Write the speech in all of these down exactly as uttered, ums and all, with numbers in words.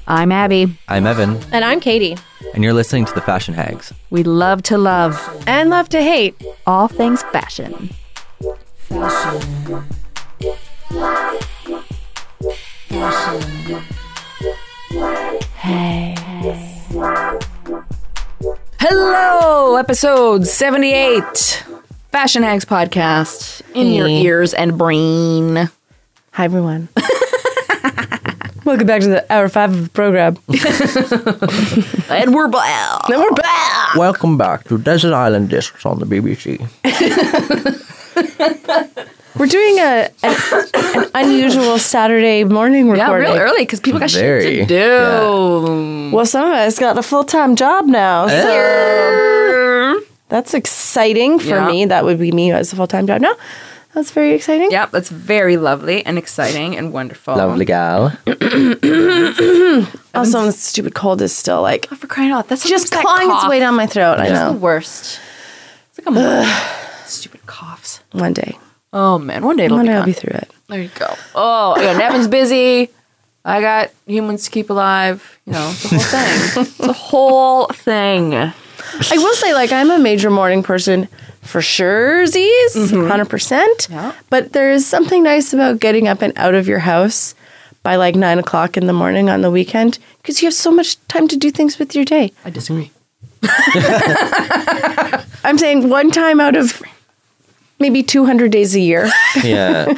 I'm Abby. I'm Evan. And I'm Katie. And you're listening to The Fashion Hags. We love to love And love to hate all things fashion. Fashion. Fashion. Hey. Hello, episode seventy-eight. Fashion Hags podcast in Hey. your ears and brain. Hi, everyone. Welcome back to the hour five of the program. And we're back. And we're back. Welcome back to Desert Island Discs on the B B C. We're doing a an, an unusual Saturday morning Yeah, recording. real early because people got Very, shit to do. Well, some of us got a full-time job now. So that's exciting for Yeah. me. That would be me as a full-time job now. That's very exciting. Yep, that's very lovely and exciting and wonderful. Lovely gal. Also, the stupid cold is still like Oh, for crying out, that's just that clawing its cough. way down my throat. I It's the know. worst. It's like a stupid coughs. One day. Oh man, one day it'll One be day I'll gone. be through it. There you go. Oh, yeah, Nevin's busy. I got humans to keep alive. You know, it's a whole thing. It's a whole thing. I will say, like, I'm a major morning person for sure, Z's, one hundred percent. Yeah. But there is something nice about getting up and out of your house by like nine o'clock in the morning on the weekend because you have so much time to do things with your day. I disagree. I'm saying one time out of maybe two hundred days a year, Yeah.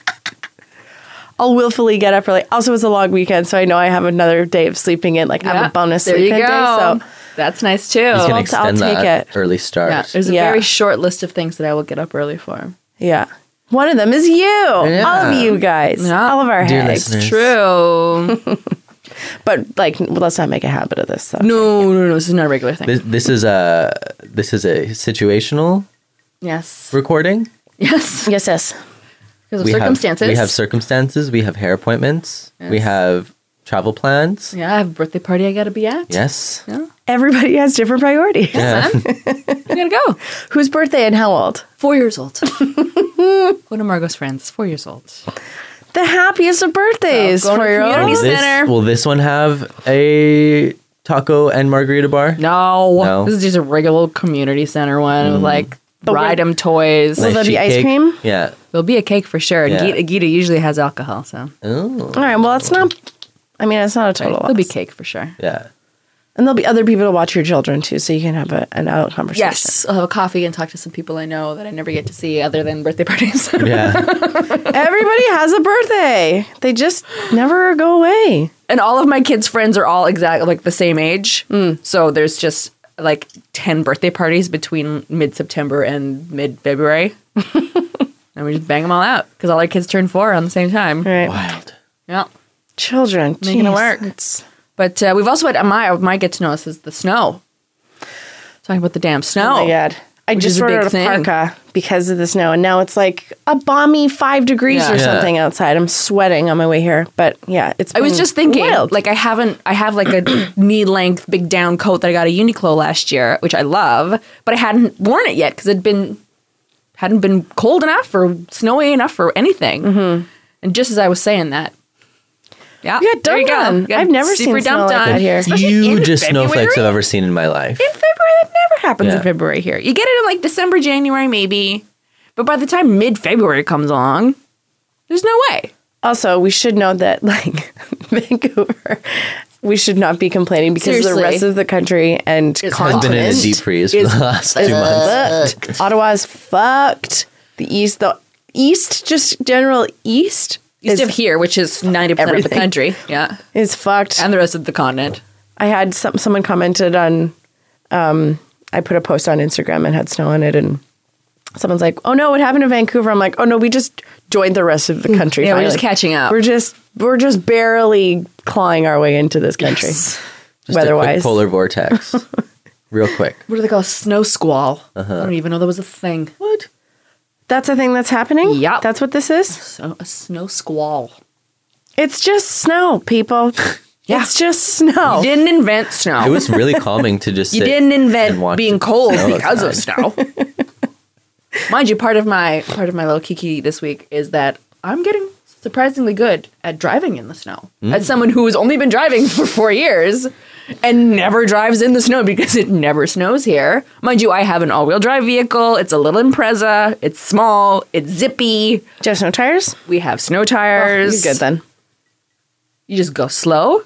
I'll willfully get up early. Also, it's a long weekend, so I know I have another day of sleeping in. Like, I have a bonus there you weekend go. day, so That's nice too. He's going to I'll extend take that it. early start. Yeah, there's a Yeah. very short list of things that I will get up early for. yeah. One of them is you. All of you guys. Yeah. All of our Dear hags. listeners. True. But, like, well, let's not make a habit of this, so. no, no, no. This is not a regular thing. This, this is a this is a situational yes. recording. Yes. Yes, yes. Because of We circumstances. have we have circumstances. We have hair appointments. We Yes. have travel plans. yeah, I have a birthday party I got to be at. Yes. Yeah. Everybody has different priorities. Yeah. I got to go. Whose birthday and how old? Four years old. One of Margot's friends, four years old. The happiest of birthdays Oh, going to for your community own. This- Center. will this one have a taco and margarita bar? No, No. this is just a regular community center one with like we're- ride 'em toys. Will there be sheet ice cake? cream? Yeah. There'll be a cake for sure. Yeah. Gita, Gita usually has alcohol, so Oh. All right, well, it's not, I mean, it's not a total there'll be loss. cake for sure. Yeah. And there'll be other people to watch your children, too, so you can have a, an adult conversation. Yes, I'll have a coffee and talk to some people I know that I never get to see other than birthday parties. Yeah. Everybody has a birthday. They just never go away. And all of my kids' friends are all exactly like the same age. So there's just like ten birthday parties between mid-September and mid-February. And we just bang them all out because all our kids turn four on the same time. Right. Wild. Yeah. Children. Making it Jeez, work. it's- But uh, we've also had my my get to know us is the snow. Talking about the damn snow. Oh, my God. I Which just is a ordered big a thing. parka because of the snow, and now it's like a balmy five degrees Yeah. or Yeah. something outside. I'm sweating on my way here, but yeah, it's. I was been just thinking, wild. like I haven't, I have like a knee length big down coat that I got at Uniqlo last year, which I love, but I hadn't worn it yet because it'd been hadn't been cold enough or snowy enough for anything. Mm-hmm. And just as I was saying that, yeah, You got there you dumped go. on. You got I've never super seen snow dumped like on that here. Especially in Hugest February. snowflakes I've ever seen in my life. In February, that never happens Yeah. in February here. You get it in like December, January, maybe, but by the time mid-February comes along, there's no way. Also, we should know that, like, Vancouver, we should not be complaining because the Seriously. rest of the country and It's I've continent been in a deep freeze for the last two months. fucked. Ottawa's fucked. The east, the east, just general east East is, of here, which is ninety percent of the everything. country, yeah, is fucked. and the rest of the continent. I had some someone commented on. Um, I put a post on Instagram and had snow on it, and someone's like, "Oh no, what happened to Vancouver?" I'm like, "Oh no, we just joined the rest of the country. Yeah, we're finally. just catching up. We're just we're just barely clawing our way into this country, Yes. Just a quick weather-wise." polar vortex. Real quick. What do they call a snow squall? I don't even know that was a thing. What? That's a thing that's happening. Yep. That's what this is. So a snow squall. It's just snow, people. Yeah. It's just snow. You didn't invent snow. It was really calming to just you sit didn't and invent watch being the cold snow because of outside. snow. Mind you, part of my part of my little kiki this week is that I'm getting surprisingly good at driving in the snow. As someone who has only been driving for four years and never drives in the snow because it never snows here. Mind you, I have an all-wheel drive vehicle. It's a little Impreza. It's small. It's zippy. Do you have snow tires? We have snow tires. You're good then. You just go slow,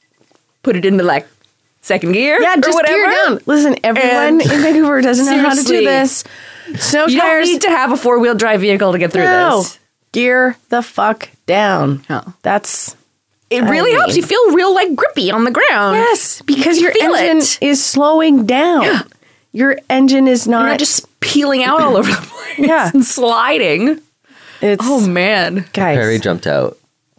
put it into like second gear Yeah, or just whatever. gear down. Listen, everyone And- in Vancouver doesn't know how to do Seriously. this. Snow You tires. don't need to have a four-wheel drive vehicle to get through no. this. Gear the fuck down. Oh. That's It really I helps. mean- You feel real like grippy on the ground. yes, because You your feel engine it. is slowing down. Your engine is not, You're not just peeling out all over the place Yeah. and sliding. It's Oh man. guys. Prairie jumped out.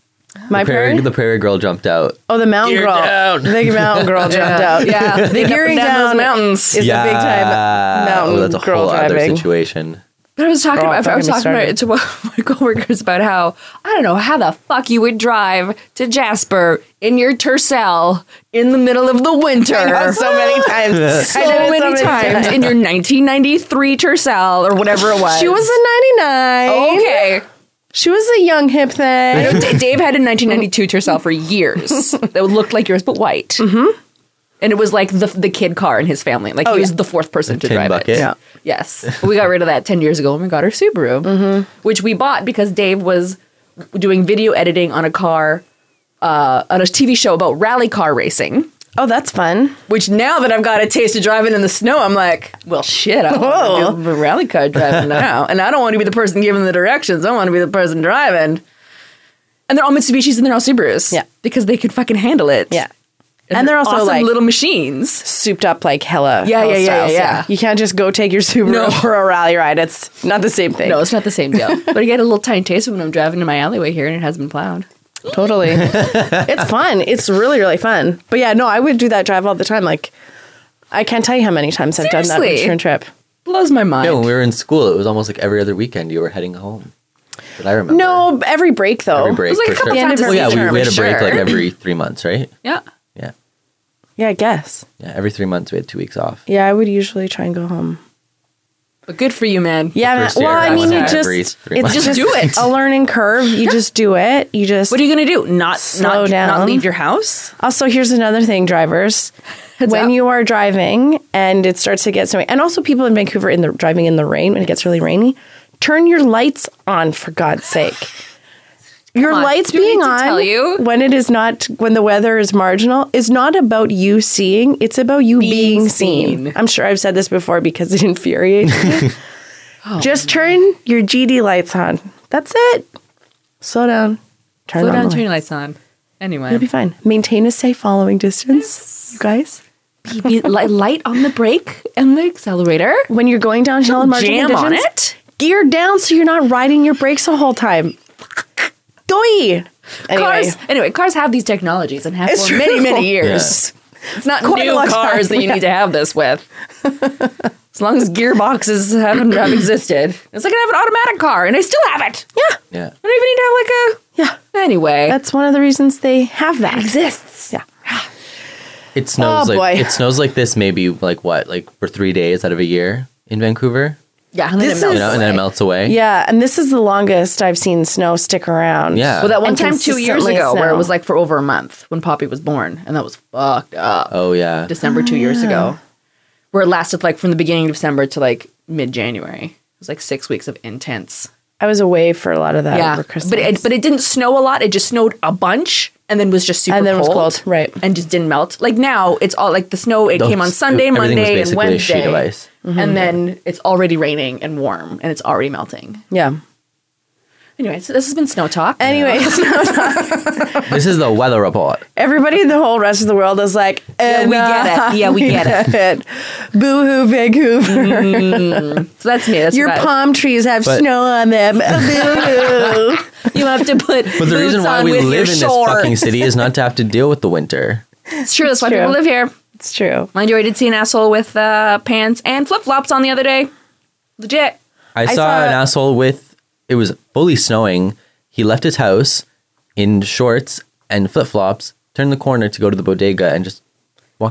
my The prairie, prairie. the prairie girl jumped out. Oh, the mountain Gear girl. down. The mountain girl jumped out. Yeah. the Getting up gearing and down those down mountains. is a big time mountain Oh, that's a girl whole other driving. situation. But I was talking Girl, about I was don't get talking me about it to one of my coworkers about how I don't know how the fuck you would drive to Jasper in your Tercel in the middle of the winter. so many times. So I did it many times in your nineteen ninety-three Tercel or whatever it was. She was a ninety-nine. okay. She was a young hip I thing. know D- Dave had a nineteen ninety-two Tercel for years that would look like yours but white. Mm-hmm. And it was like the the kid car in his family. Like he was yeah. the fourth person to tin drive bucket. it. Yeah. Yes. We got rid of that ten years ago when we got our Subaru, mm-hmm. which we bought because Dave was doing video editing on a car, uh, on a T V show about rally car racing. Oh, that's fun. Which now that I've got a taste of driving in the snow, I'm like, well, shit, I want to do rally car driving now. And I don't want to be the person giving the directions. I want to be the person driving. And they're all Mitsubishis and they're all Subarus. Yeah. Because they could fucking handle it. Yeah. And they're also, awesome like- little machines. Souped up like hella. Yeah, hella yeah, yeah, styles, yeah, yeah. You can't just go take your Subaru No. for a rally ride. It's not the same thing. No, it's not the same deal. But I get a little tiny taste of it when I'm driving in my alleyway here and it hasn't been plowed. Totally. It's fun. It's really, really fun. But yeah, no, I would do that drive all the time. Like, I can't tell you how many times I've done that Seriously? return trip. Blows my mind. Yeah, when we were in school, it was almost like every other weekend you were heading home. But I remember. No, every break though. every break. It was like a for couple sure. times a Well, yeah, we, season, we had a for break like sure. every three months, right? Yeah. Yeah, Yeah, I guess. yeah. Every three months we had two weeks off. Yeah, I would usually try and go home. But good for you, man. Yeah, first well, year, I I mean, went you every just three it's months. just Just do it. a learning curve. You just do it. You just. What are you going to do? Not Slow not, down. Not leave your house? Also, here's another thing, drivers. Heads when up. you are driving and it starts to get snowy, and also people in Vancouver in the driving in the rain when it gets really rainy, turn your lights on for God's sake. Your on, lights do we being need to on tell you? when it is not when the weather is marginal is not about you seeing, it's about you being, Being seen. seen. I'm sure I've said this before because it infuriates me. Oh, Just turn your G D lights on. That's it. Slow down. Turn Slow on down, the turn light. your lights on. Anyway. It'll be fine. Maintain a safe following distance, you guys. Be, be li- light on the brake and the accelerator. When you're going downhill in marginal Jam on conditions, it. gear down so you're not riding your brakes the whole time. Doi. Anyway, Cars, anyway, cars have these technologies and have It's for many, true. many years. It's not Quite a new long cars time, that you yeah. need to have this with. As long as gearboxes haven't have existed. It's like I have an automatic car and I still have it. yeah, Yeah. I don't even need to have like a... yeah. Anyway. That's one of the reasons they have that. exists. Yeah. It snows Oh, like boy. it snows like this maybe like what like for three days out of a year in Vancouver, Yeah, and then This it melts you know, and then it away. melts away. Yeah, and this is the longest I've seen snow stick around. Yeah. Well, that one And time two years consistently ago where it snow. was like for over a month when Poppy was born, and that was fucked up. Oh yeah. December two years ago, where it lasted like from the beginning of December to like mid January. It was like six weeks of intense. I was away for a lot of that Yeah, over Christmas. but it, but it didn't snow a lot. It just snowed a bunch, and then was just super And then it was cold, cold, right. And just didn't melt. Like now, it's all like the snow. It Those- came on Sunday, everything was Monday, and basically a Wednesday, sheet of ice. and then it's already raining and warm, and it's already melting. yeah. Anyway, so this has been Snow Talk. Anyways, This is the weather report. everybody in the whole rest of the world is like, Yeah, we get it. Yeah, we get it. Boo hoo, Vancouver. So that's me. That's Your about it. palm trees have But- snow on them. Boo hoo. You have to put. But the reason why we live in this fucking city is not to have to deal with the winter. It's true. That's why true. people live here. It's true. Mind you, I did see an asshole with uh, pants and flip flops on the other day. Legit. I, saw, saw- an asshole with it was fully snowing. He left his house in shorts and flip flops, turned the corner to go to the bodega, and just walked in.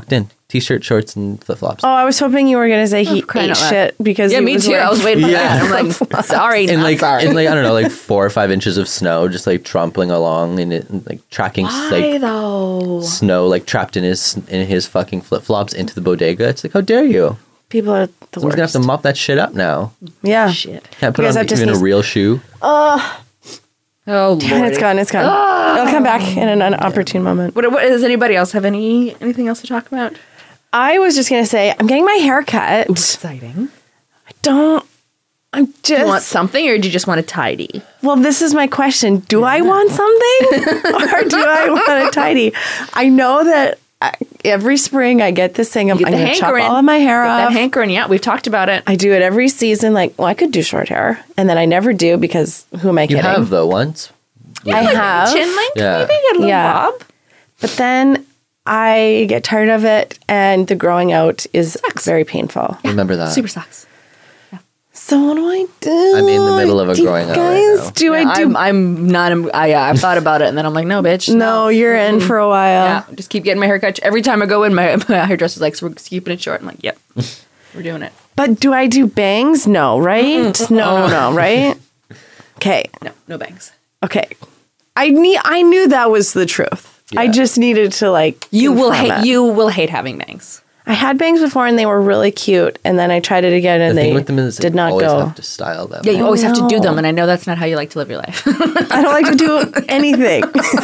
t-shirt, shorts, and flip flops. Oh, I was hoping you were going to say he crying ate out loud. shit because Yeah, he me was too. wearing- I was waiting for Yeah. that. I'm like, sorry, in not like sorry. in like I don't know, like four or five inches of snow, just like trampling along and it, and, like tracking s- Why like though? snow, like trapped in his in his fucking flip flops into the bodega. It's like, how dare you? People are the Someone's worst. gonna have to mop that shit up now. Yeah. Shit. Can't put You guys on have to even a sneeze. real shoe. Oh, Damn, Lord. it's gone. It's gone. It'll come back in an opportune moment. What, what, does anybody else have any anything else to talk about? I was just going to say, I'm getting my hair cut. Exciting. I don't, I'm just, Do you want something or do you just want to tidy? well, this is my question. Do I want something or do I want a tidy? I know that I, every spring I get this thing. I'm, Get I'm the going to chop hankering. all of my hair Get off. that hankering, yeah. We've talked about it. I do it every season. Like, well, I could do short hair. And then I never do because who am I You kidding? have though once. I have. Chin length, Yeah. maybe? Get a little Yeah. bob? But then I get tired of it and the growing out is very painful. Remember that. Super sucks. So what do I do? I'm in the middle of a Do you growing out right guys, now. Do I do? I'm, I'm not, I, yeah, I've thought about it and then I'm like, no, bitch. no, you're in for a while. Yeah, just keep getting my hair cut. Every time I go in, my, my hairdresser's like, so we're keeping it short. I'm like, yep, we're doing it. But do I do bangs? No, right? No, no, no, right? Okay. No, no bangs. Okay. I need I knew that was the truth. I Yeah. just needed to like You will confirm hate, it. you will hate having bangs. I had bangs before and they were really cute and then I tried it again The and thing they with them is did you not always go. have to style them. Yeah, you always have to do no. them. And I know that's not how you like to live your life. I don't like to do anything.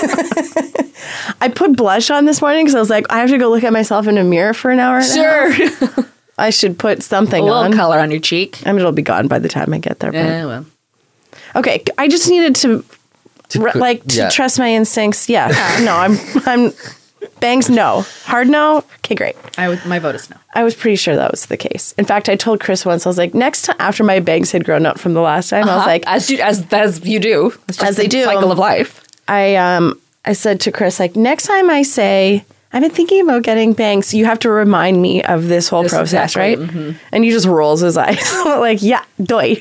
I put blush on this morning because I was like, I have to go look at myself in a mirror for an hour. And a half. sure. I should put A something little on. color on your cheek. I mean, it'll be gone by the time I get there. But. Yeah, well. Okay, I just needed to, To re- put- like, to yeah. trust my instincts. Yeah, no, I'm, I'm, bangs, no, hard no. Okay, great. I would, my vote is no. I was pretty sure that was the case. In fact, I told Chris once. I was like, next time after my bangs had grown out from the last time, I was like, as you, as, as you do. It's just As they the do. cycle of life. I um, I said to Chris, like, next time I say I've been thinking about getting bangs, you have to remind me of this whole This process, exactly, right? And he just rolls his eyes, like, yeah, doy.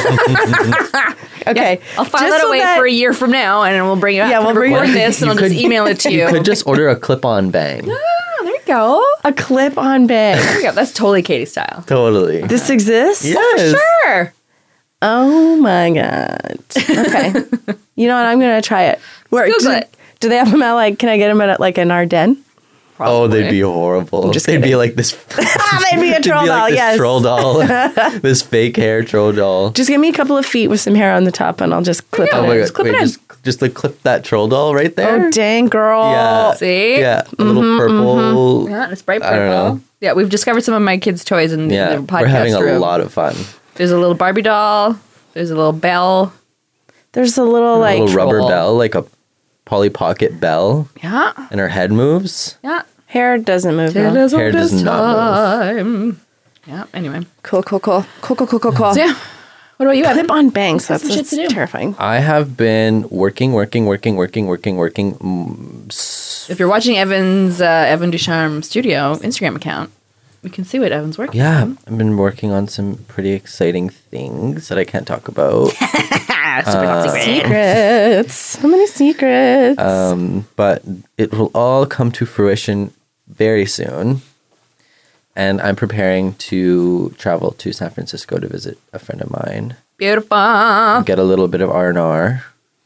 Okay, I'll file Just that so away that- for a year from now, and we'll bring you. Yeah, Yeah, we'll we'll bring record you- this, and You I'll just could- email it to you. You could just order a clip-on bang. Oh, there you go. a clip-on bang. There you go. That's totally Katie style. Totally. This exists? yes. Sure. Oh my god. Okay. You know what? I'm gonna try it. Where Google do, it. do they have them at like? Can I get them at like an Ardennes? Oh, they'd be horrible. just they'd be kidding. like this. Ah, they'd be a they'd troll be doll. like this Yes. troll doll. This fake hair troll doll. Just give me a couple of feet with some hair on the top, and I'll just clip Oh it. my in. god! clip Wait, it in. just just like clip that troll doll right there. Oh dang, girl! Yeah. See? Yeah, a little purple. Yeah, it's bright I don't purple. know. Yeah, we've discovered some of my kids' toys in Yeah, the podcast we're having a room. lot of fun. There's a little Barbie doll. There's a little bell. There's a little A like little rubber troll. bell, like a Polly Pocket bell, Yeah. and her head moves. Yeah. hair doesn't move. It though. is Hair all does this not time. Yeah, anyway. Cool, cool, cool, cool, cool, cool, cool, cool. So, yeah. What about you, Evan? Clip on bangs. That's, some shit that's to do. terrifying. I have been working, working, working, working, working, working. mm, s- If you're watching Evan's uh, Evan Ducharme Studio Instagram account, we can see what Evan's working Yeah, on. I've been working on some pretty exciting things that I can't talk about. Ah, super top secret. Secrets. So many secrets. um, but it will all come to fruition very soon. And I'm preparing to travel to San Francisco to visit a friend of mine. Beautiful. Get a little bit of R and R.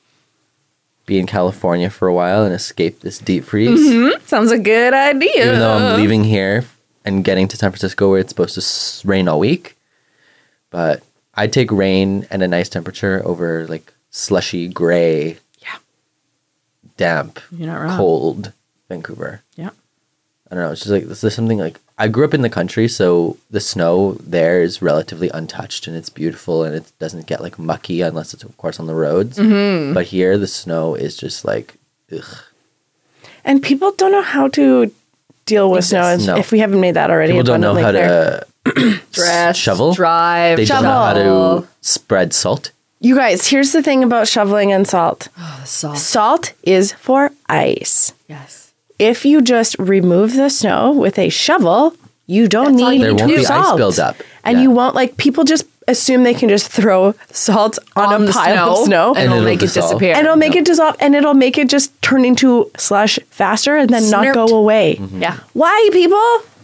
Be in California for a while and escape this deep freeze. Sounds a good idea. Even though I'm leaving here and getting to San Francisco where it's supposed to s- rain all week. But I'd take rain and a nice temperature over like slushy, gray, Yeah. damp, You're not wrong. cold Vancouver. Yeah. I don't know. It's just like this is something like I grew up in the country, so the snow there is relatively untouched and it's beautiful and it doesn't get like mucky unless it's of course on the roads. Mm-hmm. But here the snow is just like ugh. and people don't know how to deal with snow. Exists. No. If we haven't made that already, People don't know how abundantly clear. to Dress, shovel, drive, They don't know how shovel. to spread salt. You guys, here's the thing about shoveling and salt. Salt. Salt is for ice. Yes. If you just remove the snow with a shovel, you don't That's all need you There need to won't do be salt. ice buildup. And Yeah. you won't like people just assume they can just throw salt on, On a the pile of snow, snow and, And it'll it'll make it dissolve. disappear. and it'll make it dissolve and it'll make it just turn into slush faster and then not Snurped. go away. Mm-hmm. Yeah. Why, people?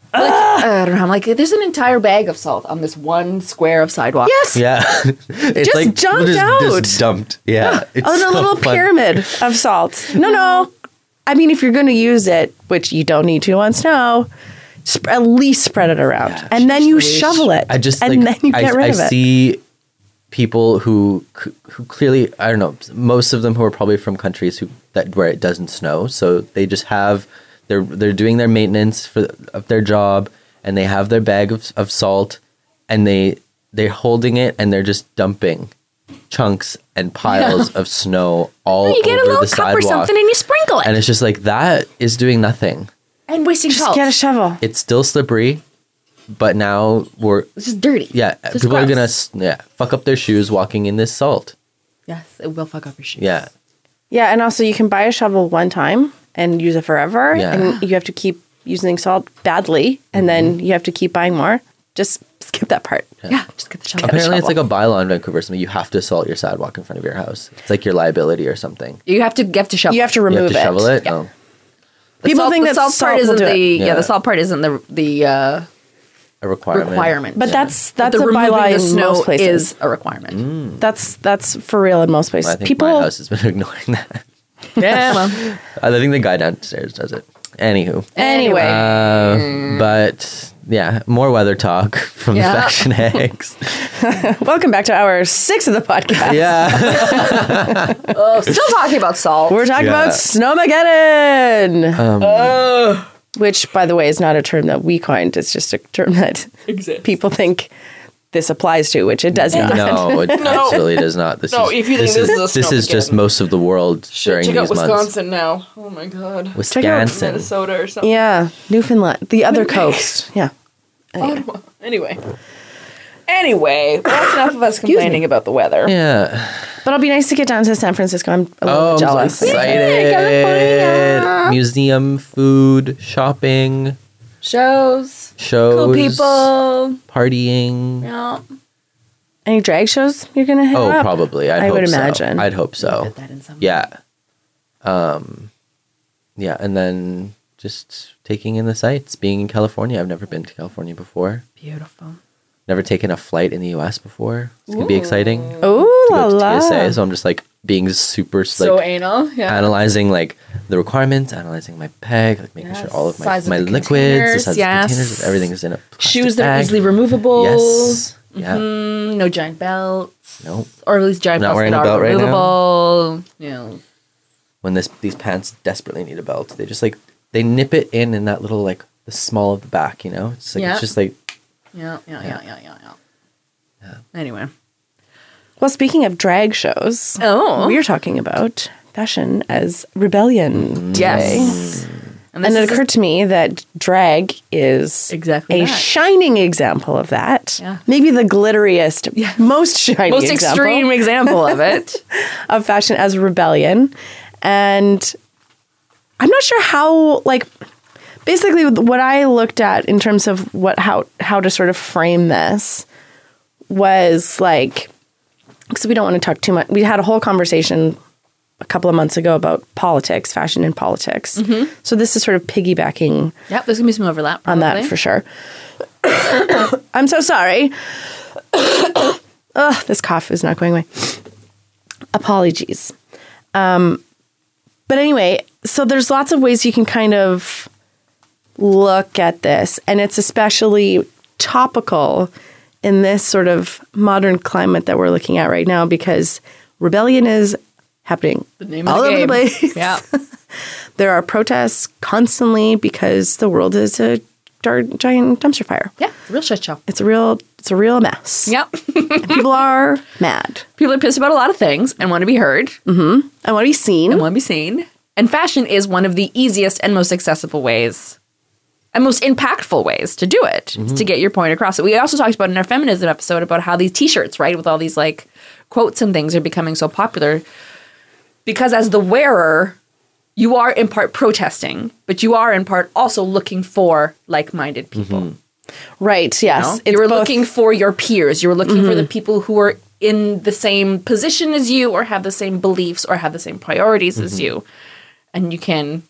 Like, I don't know. I'm like, there's an entire bag of salt on this one square of sidewalk. Yes. Yeah. It's Just dumped just, out. Just dumped. Yeah. It's On a so little fun. pyramid of salt. No, no. I mean, if you're going to use it, which you don't need to on snow, sp- at least spread it around, Yeah, and then you just- shovel it. I just and like then you I, get rid I of it. see people who who clearly I don't know, most of them who are probably from countries who that where it doesn't snow, so they just have they're they're doing their maintenance for of their job, and they have their bag of, of salt, and they they're holding it and they're just dumping chunks and piles of snow all You get a over little the cup sidewalk, or something and you sprinkle it. and it's just like that is doing nothing. And wasting Just salt. get a shovel. It's still slippery, but now we're It's just dirty. yeah, It's just people are gross. gonna s- yeah fuck up their shoes walking in this salt. Yes, it will fuck up your shoes. Yeah, Yeah, and also you can buy a shovel one time and use it forever, Yeah. and you have to keep using salt badly, and then you have to keep buying more. Just skip that part. Yeah, just get the shovel. apparently it's shovel. like a bylaw in Vancouver. or Something you have to salt your sidewalk in front of your house. It's like your liability or something. You have to you have to shovel. You have to You have remove to shovel it. Yeah. Oh. The People salt, think the that salt salt part will isn't do the it. yeah. Yeah. the salt part isn't the the uh, A requirement. requirement. But Yeah. that's that's the a removing bylaw the in snow most places. is a requirement. That's that's for real in most places. I think People, my house has been ignoring that. Yeah, well, I think the guy downstairs does it. Anywho, anyway. uh, but yeah, more weather talk from Yeah. the Fashion Eggs. Welcome back to hour six of the podcast. Yeah, oh, still talking about salt. We're talking Yeah. about Snowmageddon, um, which, by the way, is not a term that we coined. It's just a term that Exists. people think this applies to, which it does not. no, it absolutely does not. This No, is if you think this, this is, is a this is just Snowmageddon. most of the world during Check these out months. Wisconsin now. Oh my god. Wisconsin. Minnesota or something. Yeah, Newfoundland, the other coast. Yeah. Anyway. Anyway. Anyway, well, that's enough of us complaining about the weather. Yeah. But it'll be nice to get down to San Francisco. I'm a little Oh, jealous. I'm so Yay, excited! California. Museum, food, shopping, Shows. shows, Cool people. partying. Yeah. Any drag shows you're going to hit Oh, up? probably. I'd I hope would so. imagine. I'd hope so. Put that in some- Yeah. Um, yeah, and then just taking in the sights. Being in California, I've never been to California before. Beautiful. Never taken a flight in the U S before. It's gonna be exciting. To Ooh, la go to la. T S A, so I'm just like being super like So anal. Yeah. analyzing like the requirements, analyzing my peg, like making Yes, sure all of my size of my the liquids, the containers, size yes. of the containers, everything is in a plastic Shoes that are bag. easily removable. Yes. Yeah. Mm, no giant belts. Nope. Or at least giant Not belts wearing that a are belt right now. removable. You know. When this these pants desperately need a belt, they just like they nip it in in that little like the small of the back, you know. It's like Yeah. it's just like Yeah, yeah, yeah, yeah, yeah, yeah. Anyway. Well, speaking of drag shows, Oh. we're talking about fashion as rebellion today. Yes. And it is a- occurred to me that drag is Exactly a that. shining example of that. Yeah. Maybe the glitteriest, most shining most example extreme example of it. of fashion as rebellion. And I'm not sure how, like, basically what I looked at in terms of what how how to sort of frame this was like, because we don't want to talk too much. We had a whole conversation a couple of months ago about politics, fashion and politics. Mm-hmm. So this is sort of piggybacking Yep, there's gonna be some overlap on probably. that for sure. I'm so sorry. Ugh, this cough is not going away. Apologies. Um, but anyway, so there's lots of ways you can kind of look at this, and it's especially topical in this sort of modern climate that we're looking at right now because rebellion is happening The name of all the over game. the place. Yeah. There are protests constantly because the world is a dar- giant dumpster fire. Yeah, it's a real shit show. It's a real, it's a real mess. Yep. And people are mad. People are pissed about a lot of things and want to be heard I want to be seen. and want to be seen. And fashion is one of the easiest and most accessible ways and most impactful ways to do it, to get your point across. We also talked about in our feminism episode about how these t-shirts, right, with all these like quotes and things are becoming so popular because as the wearer, you are in part protesting, but you are in part also looking for like-minded people. Right. Yes. know? It's You were both- looking for your peers. You were looking for the people who are in the same position as you or have the same beliefs or have the same priorities as you. And you can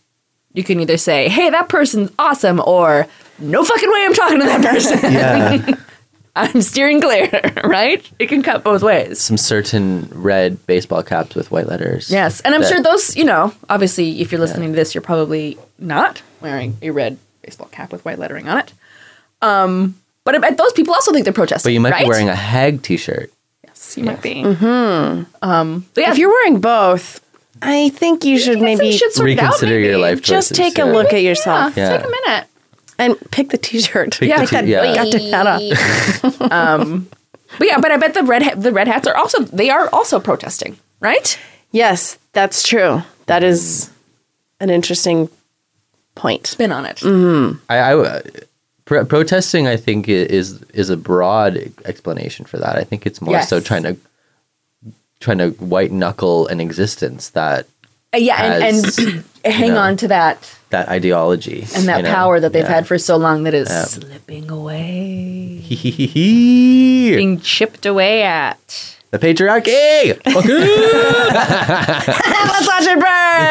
You can either say, hey, that person's awesome, or no fucking way I'm talking to that person. Yeah. I'm steering clear, right? It can cut both ways. Some certain red baseball caps with white letters. Yes, and I'm that- sure those, you know, obviously if you're listening to this, you're probably not wearing a red baseball cap with white lettering on it. Um, but I bet those people also think they're protesting, But you might right? be wearing a hag t-shirt. Yes, you might be. Mm-hmm. Um, but yeah, If you're wearing both, I think you should I think maybe you should sort it out, Reconsider your maybe. life choices. just take a yeah. look at Yeah, yourself Yeah. take a minute. and pick the t-shirt. Pick Yeah, the t- yeah. Got to hat off. um, but yeah, but I bet the red ha- the red hats are also they are also protesting, right? Yes, that's true. That is an interesting point. Spin on it. I, I pro- protesting, I think, i- is is a broad explanation for that. I think it's more Yes. so trying to trying to white knuckle an existence that Uh, yeah, and, As, and hang you know, on to that that ideology and that you know? power that they've Yeah. had for so long that is Yeah. slipping away, the being chipped away at. patriarchy. Fuck it. Let's watch it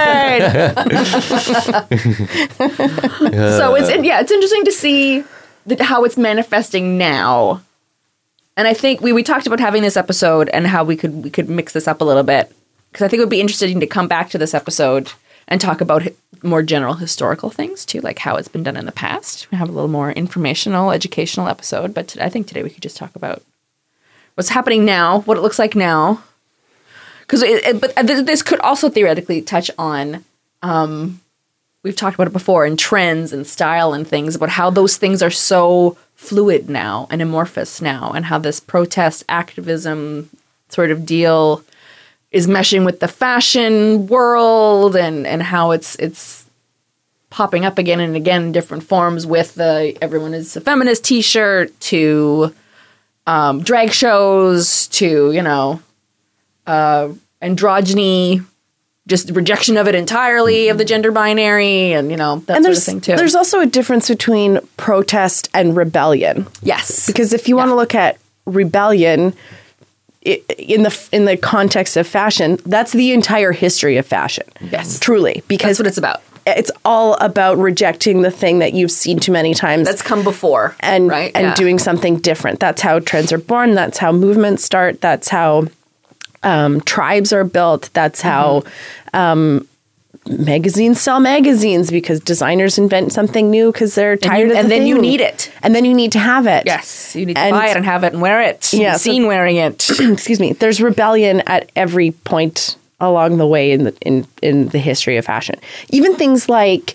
burn! So it's yeah, it's interesting to see that how it's manifesting now. And I think we, we talked about having this episode and how we could we could mix this up a little bit because I think it would be interesting to come back to this episode and talk about hi- more general historical things too, like how it's been done in the past. We have a little more informational, educational episode, but t- I think today we could just talk about what's happening now, what it looks like now. Because it, it, but th- this could also theoretically touch on. Um, we've talked about it before in trends and style and things about how those things are so fluid now and amorphous now, and how this protest activism sort of deal is meshing with the fashion world, and, and how it's it's popping up again and again in different forms with the everyone is a feminist t-shirt to um, drag shows to, you know, uh, androgyny, just rejection of it entirely of the gender binary, and you know that And sort there's, of thing too. there's also a difference between protest and rebellion. yes, Because if you want to look at rebellion i- in the in the context of fashion, that's the entire history of fashion. Yes. Truly. Because that's what it's about. it's all about rejecting the thing that you've seen too many times. That's come before, and right? and Yeah. doing something different. That's how trends are born. That's how movements start. That's how um, tribes are built. That's how um, magazines sell magazines, because designers invent something new because they're tired you- of and the then you thing. need it. and then you need to have it. Yes, you need to And- buy it and have it and wear it. Yeah, Yeah, so- seen wearing it. Excuse me. There's rebellion at every point along the way in the in in the history of fashion. Even things like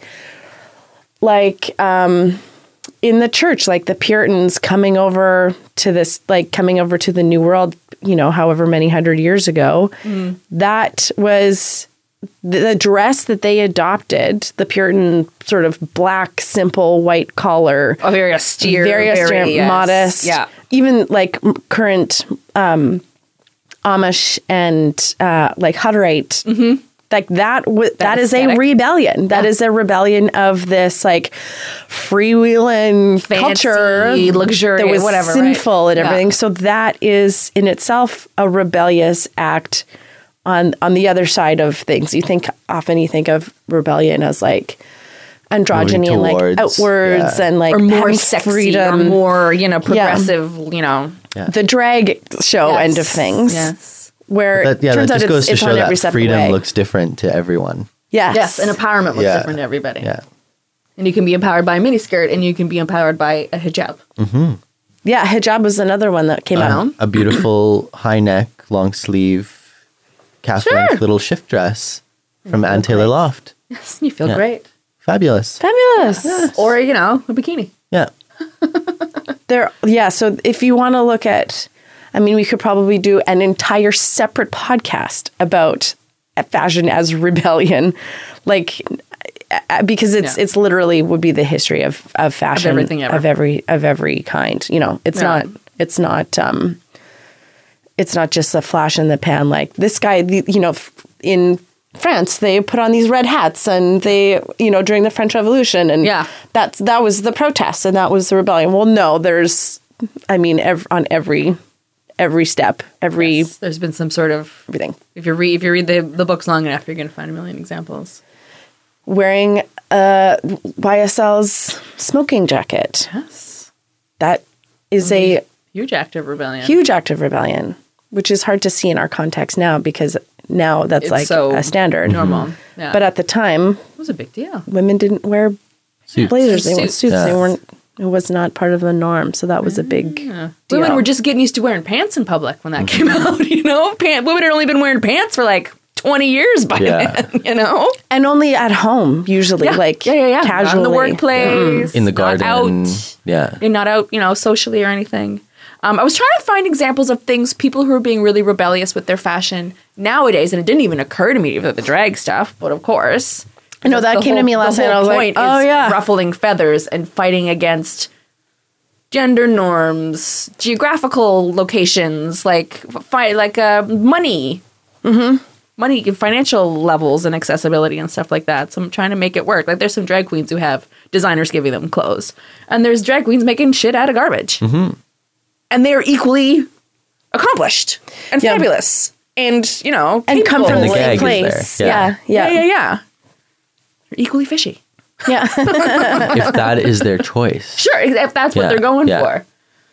like um in the church, like the Puritans coming over to this, like coming over to the New World, you know, however many hundred years ago, that was the, the dress that they adopted, the Puritan sort of black, simple, white collar, Oh, very austere, very austere, yes. modest. Yeah, Even like m- current um, Amish and uh, like Hutterite. Like that, w- that is a aesthetic. rebellion. That is a rebellion of this like freewheeling Fancy, culture, luxurious, that was whatever, right? sinful and Yeah. everything. So that is in itself a rebellious act. On on the other side of things, you think often you think of rebellion as like androgyny and like towards, outwards yeah. and like or more having sexy, freedom, or more, you know, progressive. You know, Yeah. the drag show Yes. end of things. Yes. Where That, yeah, it turns that out just it's, goes to it's show on every that step freedom of the way. looks different to everyone. yes. Yes, and empowerment looks Yeah. different to everybody. Yeah. And you can be empowered by a miniskirt, and you can be empowered by a hijab. Yeah, hijab was another one that came out. Um, A beautiful high neck, long sleeve, calf Sure. length little shift dress from Ann Taylor Loft. Yes, you feel Yeah. great. Fabulous. Fabulous. Or, you know, a bikini. Yeah. There yeah, so if you want to look at I mean, we could probably do an entire separate podcast about fashion as rebellion, like uh, because it's Yeah. it's literally would be the history of of fashion everything ever. of every of every kind. You know, it's Yeah. not it's not um it's not just a flash in the pan. Like this guy, the- you know, f- in France, they put on these red hats, and they, you know, during the French Revolution, and Yeah. that's that was the protest, and that was the rebellion. Well, no, there's, I mean, ev- on every every step, every Yes, there's been some sort of everything. if you read if you read the the books long enough, you're going to find a million examples. Wearing uh, Y S L's smoking jacket. Yes. That is a Huge act of rebellion. huge act of rebellion, which is hard to see in our context now because now that's It's like so a standard. normal. Yeah. But at the time, it was a big deal. women didn't wear Suits. blazers. They wore Suits. suits. They Yeah. weren't. It was not part of the norm. So that was a big Yeah. deal. Women were just getting used to wearing pants in public when that came out, you know? Pant- women had only been wearing pants for like twenty years by Yeah. then, you know? and only at home usually, Yeah. like yeah, yeah, yeah. casually. Not in the workplace. In the not garden. out. Yeah. You're not out, you know, socially or anything. Um, I was trying to find examples of things, people who are being really rebellious with their fashion nowadays, and it didn't even occur to me with the drag stuff, but of course. No, that The came to whole- me last the night. I whole was like, point oh, is yeah. ruffling feathers and fighting against gender norms, geographical locations, like fi- like uh, money, mm-hmm. money, financial levels, and accessibility and stuff like that. So I'm trying to make it work. Like there's some drag queens who have designers giving them clothes, and there's drag queens making shit out of garbage, mm-hmm. and they're equally accomplished and Yeah. fabulous, and you know, and come from the the same gag is place. there. Yeah, yeah, yeah, yeah, yeah. They're equally fishy. yeah. If that is their choice. Sure, if that's what Yeah, they're going yeah. for.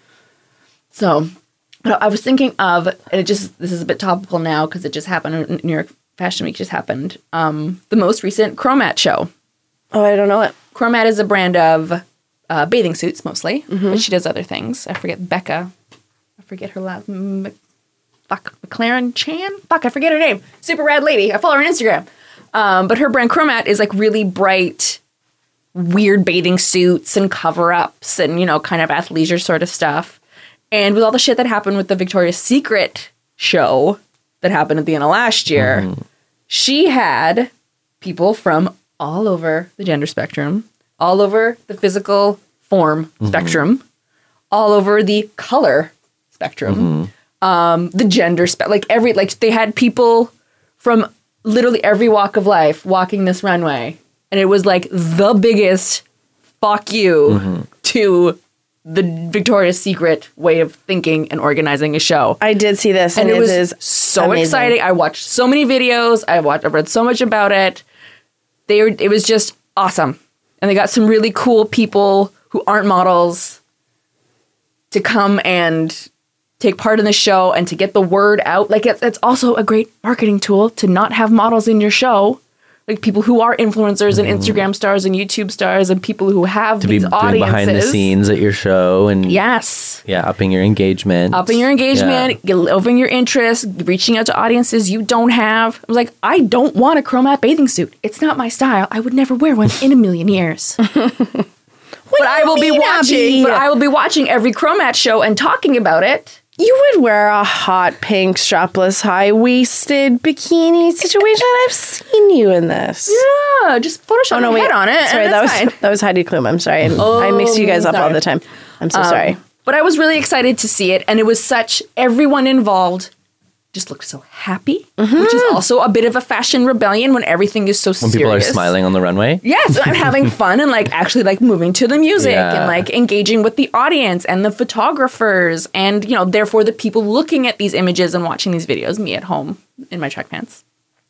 So, I was thinking of, and it just, this is a bit topical now because it just happened, New York Fashion Week just happened, um, the most recent Chromat show. Oh, I don't know it. Chromat is a brand of uh, bathing suits mostly, Mm-hmm. but she does other things. I forget, Becca, I forget her last, M- fuck, McLaren Chan? Fuck, I forget her name. Super rad lady. I follow her on Instagram. Um, but her brand Chromat is like really bright, weird bathing suits and cover-ups and, you know, kind of athleisure sort of stuff. And with all the shit that happened with the Victoria's Secret show that happened at the end of last year, Mm-hmm. she had people from all over the gender spectrum, all over the physical form Mm-hmm. spectrum, all over the color spectrum, Mm-hmm. um, the gender spec, like every, like they had people from literally every walk of life walking this runway. And it was like the biggest fuck you Mm-hmm. to the Victoria's Secret way of thinking and organizing a show. I did see this, and, And it was is so amazing. exciting. I watched so many videos. I watched, I read so much about it. They were, it was just awesome. And they got some really cool people who aren't models to come and take part in the show and to get the word out. Like it's, it's also a great marketing tool to not have models in your show. Like people who are influencers and Instagram stars and YouTube stars and people who have To be these doing audiences. behind the scenes at your show and Yes. yeah, upping your engagement. Upping your engagement, Yeah. upping your interest, reaching out to audiences you don't have. I was like, I don't want a Chromat bathing suit. It's not my style. I would never wear one in a million years. but I will be mean, watching. Abby? But I will be watching every Chromat show and talking about it. You would wear a hot pink strapless high waisted bikini situation. I've seen you in this. Yeah, just Photoshop Oh no, my wait. head on it. Sorry, and that was that's fine. that was Heidi Klum. I'm sorry. I mix you guys up all sorry. the time. I'm so sorry. But I was really excited to see it, and it was such everyone involved just looked so happy, which is also a bit of a fashion rebellion when everything is so when serious. people are smiling on the runway. Yes, I'm having fun and like actually like moving to the music Yeah. and like engaging with the audience and the photographers and you know therefore the people looking at these images and watching these videos, me at home in my track pants.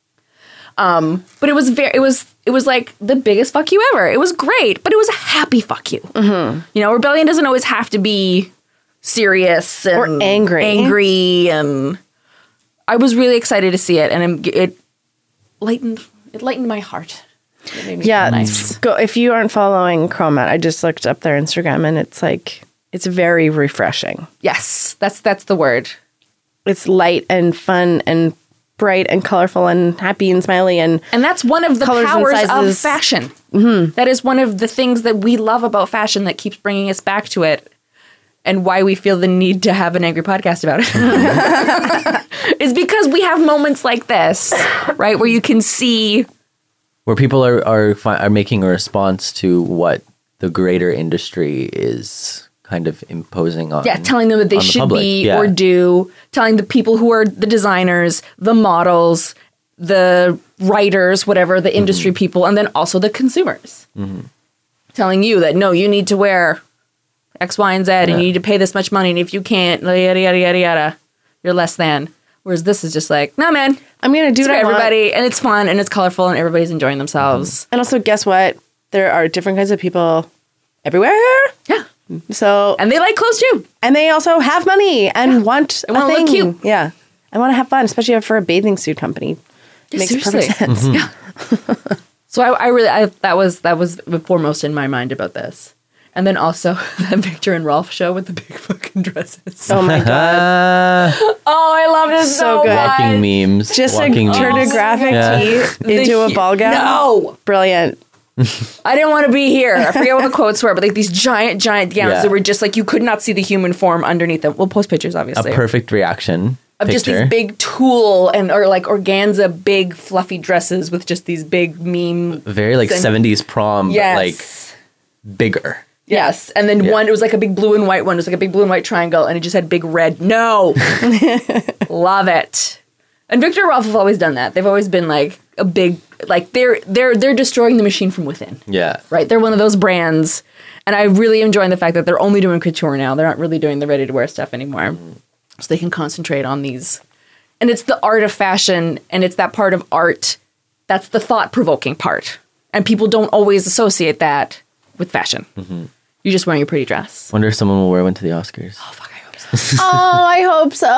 Um, but it was very, it was, it was like the biggest fuck you ever. It was great, but it was a happy fuck you. Mm-hmm. You know, rebellion doesn't always have to be serious and Or angry. angry, and I was really excited to see it, and it, it lightened, it lightened my heart. It made me Yeah, feel nice. go if you aren't following Chromat. I just looked up their Instagram, and it's like it's very refreshing. Yes, that's that's the word. It's light and fun and bright and colorful and happy and smiley and And that's one of the Colors and powers of sizes. fashion. Mm-hmm. That is one of the things that we love about fashion that keeps bringing us back to it, and why we feel the need to have an angry podcast about it. Is because we have moments like this, right, where you can see. Where people are are fi- are making a response to what the greater industry is kind of imposing on. Yeah, telling them that they on the should public. be Yeah. or do, telling the people who are the designers, the models, the writers, whatever, the industry people, and then also the consumers. Telling you that, no, you need to wear X, Y, and Z, and you need to pay this much money, and if you can't, yada, yada, yada, yada, you're less than. Whereas this is just like, no, man, I'm gonna do it's what for I want. everybody, and it's fun, and it's colorful, and everybody's enjoying themselves. And also, guess what? there are different kinds of people everywhere. Yeah. So And they like clothes too. and they also have money and want a wanna look thing. cute. Yeah. I want to have fun, especially for a bathing suit company. Yeah, Makes seriously. perfect sense. Yeah. So I, I really, I that was that was foremost in my mind about this, and then also that Victor and Rolf show with the big fucking dresses. Oh my god. Ah, Oh, I loved it So so, good. much. walking memes. Just like walking turn a memes. graphic Yeah. tee into The a hu- ball gown. No, Brilliant. I didn't want to be here. I forget what the quotes were, but like these giant, giant gowns Yeah. that were just like you could not see the human form underneath them. We'll post pictures, A obviously, perfect reaction. of just picture. these big tulle and or like organza, big fluffy dresses with just these big meme. Very like Sen- seventies prom, Yes. but like bigger. Yes, and then Yeah. one it was like a big blue and white one. It was like a big blue and white triangle, and it just had big red. No, love it. And Victor and Rolf have always done that. They've always been like a big like they're they're they're destroying the machine from within. Yeah. Right, they're one of those brands, and I really enjoy the fact that they're only doing couture now. They're not really doing the ready to wear stuff anymore, so they can concentrate on these. And it's the art of fashion, and it's that part of art that's the thought provoking part, and people don't always associate that with fashion. You're just wearing a pretty dress. Wonder if someone will wear one to the Oscars. Oh fuck, I hope so. Oh, I hope so.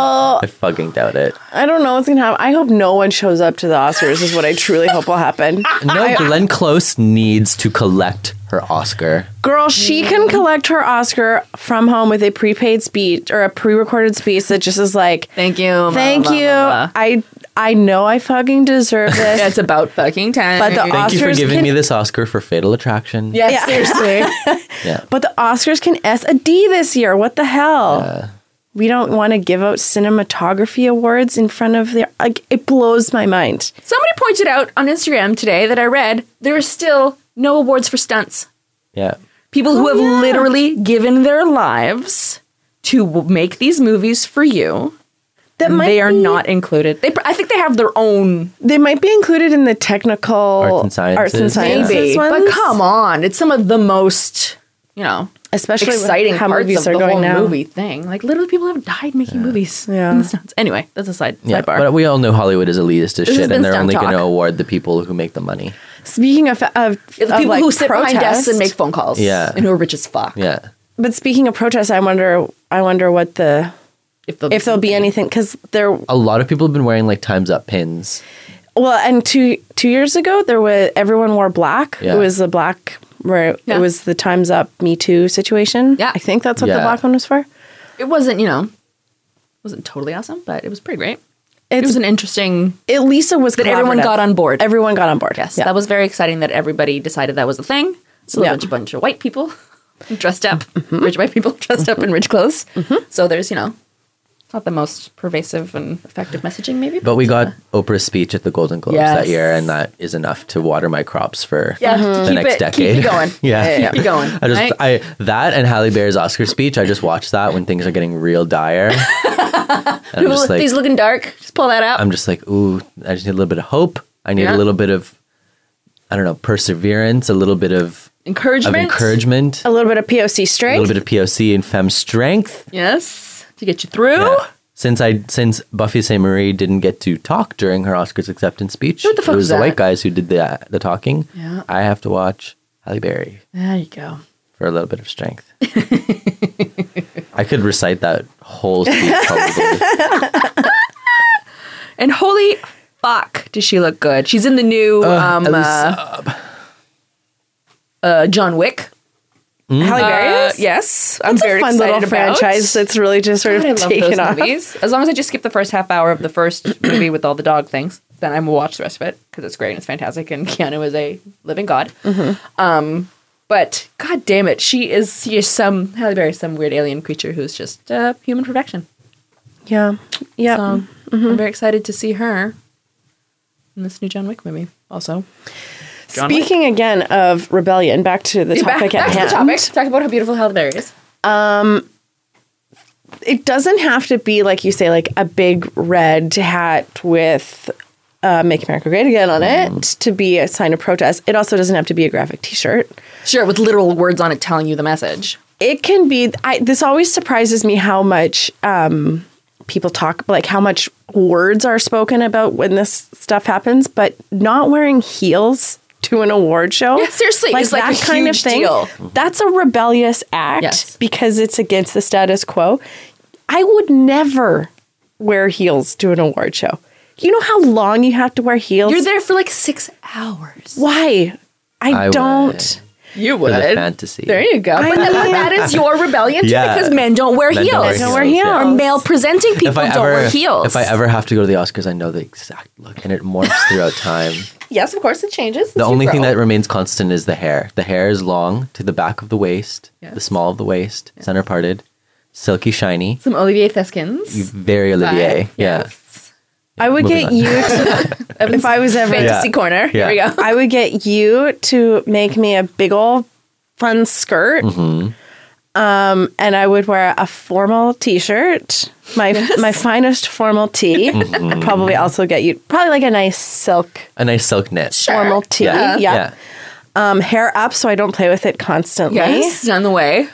I fucking doubt it. I don't know what's gonna happen. I hope no one shows up to the Oscars. Is what I truly hope will happen. No, Glenn Close needs to collect her Oscar. Girl, she can collect her Oscar from home with a prepaid speech or a pre-recorded speech that just is like, Thank you. blah, "Thank blah, you. blah, blah. I I know I fucking deserve this." It's about fucking time. But the Thank you for Oscars giving can- me this Oscar for Fatal Attraction. yes, Yeah. seriously. Yeah. But the Oscars can S a D this year. What the hell? We don't want to give out cinematography awards in front of the. Like, it blows my mind. Somebody pointed out on Instagram today that I read there are still no awards for stunts. Yeah. People who have yeah. literally given their lives to w- make these movies for you. That and might they are be- not included. They, pr- I think they have their own, They might be included in the technical Arts and sciences. arts and Yeah. sciences maybe, but ones. come on, it's some of the most, you know, Especially with exciting how parts movies of are the going whole now. movie thing. Like literally, people have died making movies. Yeah. in the stunts. Anyway, that's a side Yeah. sidebar. But we all know Hollywood is elitist as has shit, been and they're stunt only going to talk. award the people who make the money. Speaking of, of, the of people like who sit behind desks protest- and make phone calls, Yeah. and who are rich as fuck. Yeah. But speaking of protests, I wonder, I wonder what the If there'll if there'll be anything because there. A lot of people have been wearing like Time's Up pins. Well, and two two years ago, there was everyone wore black. Yeah. It was the black where Yeah. it was the Times Up Me Too situation. Yeah. I think that's what the Yeah. black one was for. It wasn't, you know, wasn't totally awesome, but it was pretty great. It It's was an interesting at least it was that everyone collaborative. got on board. Everyone got on board. Yes, Yeah. that was very exciting that everybody decided that was a thing. So Yeah. a bunch, a bunch of white people dressed up, rich white people dressed up in rich clothes. So there's, you know, not the most pervasive and effective messaging, maybe. But we got Oprah's speech at the Golden Globes Yes. that year, and that is enough to water my crops for yeah, the keep next it, decade. Keep it going. Yeah. yeah, yeah, keep it going. I just right? I that and Halle Berry's Oscar speech. I just watched that when things are getting real dire. And I'm People, just like, these looking dark. Just pull that out. I'm just like, ooh, I just need a little bit of hope. I need Yeah. a little bit of, I don't know, perseverance, a little bit of, of encouragement. encouragement, a little bit of P O C a strength. little bit of P O C and femme strength. Yes, to get you through. Yeah. Since I since Buffy Sainte Marie didn't get to talk during her Oscars acceptance speech, What the fuck it was was the that? white guys who did the the talking. Yeah. I have to watch Halle Berry There you go. for a little bit of strength. I could recite that whole speech probably. And holy fuck, does she look good? She's in the new um, Ellie uh, uh, John Wick. Halle Berry Uh, is? yes, I'm It's a very fun excited little about. franchise that's really just sort of God, I love taken those off. movies. As long as I just skip the first half hour of the first movie with all the dog things, then I will watch the rest of it because it's great and it's fantastic, and Keanu is a living god. Um, but god damn it, she is she is some Halle Berry is some weird alien creature who's just uh, human perfection. Yeah. Yeah. So I'm very excited to see her in this new John Wick movie. Also, John Wick. Speaking again of rebellion, back to the back, topic back at to hand. the topic. Talk about how beautiful Halle Berry is. It doesn't have to be, like you say, like a big red hat with uh, Make America Great Again on it to be a sign of protest. It also doesn't have to be a graphic t-shirt. Sure, with literal words on it telling you the message. It can be, I, this always surprises me how much um, people talk, like how much words are spoken about when this stuff happens, but not wearing heels to an award show. Yeah, seriously, it's like a huge deal. That's a rebellious act Yes. because it's against the status quo. I would never wear heels to an award show. You know how long you have to wear heels? You're there for like six hours. Why? I, I don't. You For the fantasy. There you go. I But that, mean- that is your rebellion too, Yeah. because men don't wear Men heels. don't wear Don't wear heels, yeah. heels. Or male presenting people If I don't ever, wear heels. if I ever have to go to the Oscars, I know the exact look, and it morphs throughout time. yes, of course, it changes. The only thing that remains constant is the hair. The hair is long to the back of the waist, Yes. the small of the waist, center parted, silky shiny, some Olivier Theskins. very Olivier. Vibe. Yeah. Yes. I would Moving get on. you to, if I was ever, Fantasy Yeah. corner. Here we Yeah. go. I would get you to make me a big old fun skirt. Mm-hmm. Um, and I would wear a formal t-shirt, my my finest formal tee. Mm-hmm. I'd probably also get you probably like a nice silk A nice silk knit. formal tee. Yeah. Yeah. Yeah. Um, hair up so I don't play with it constantly. Yes, on the way.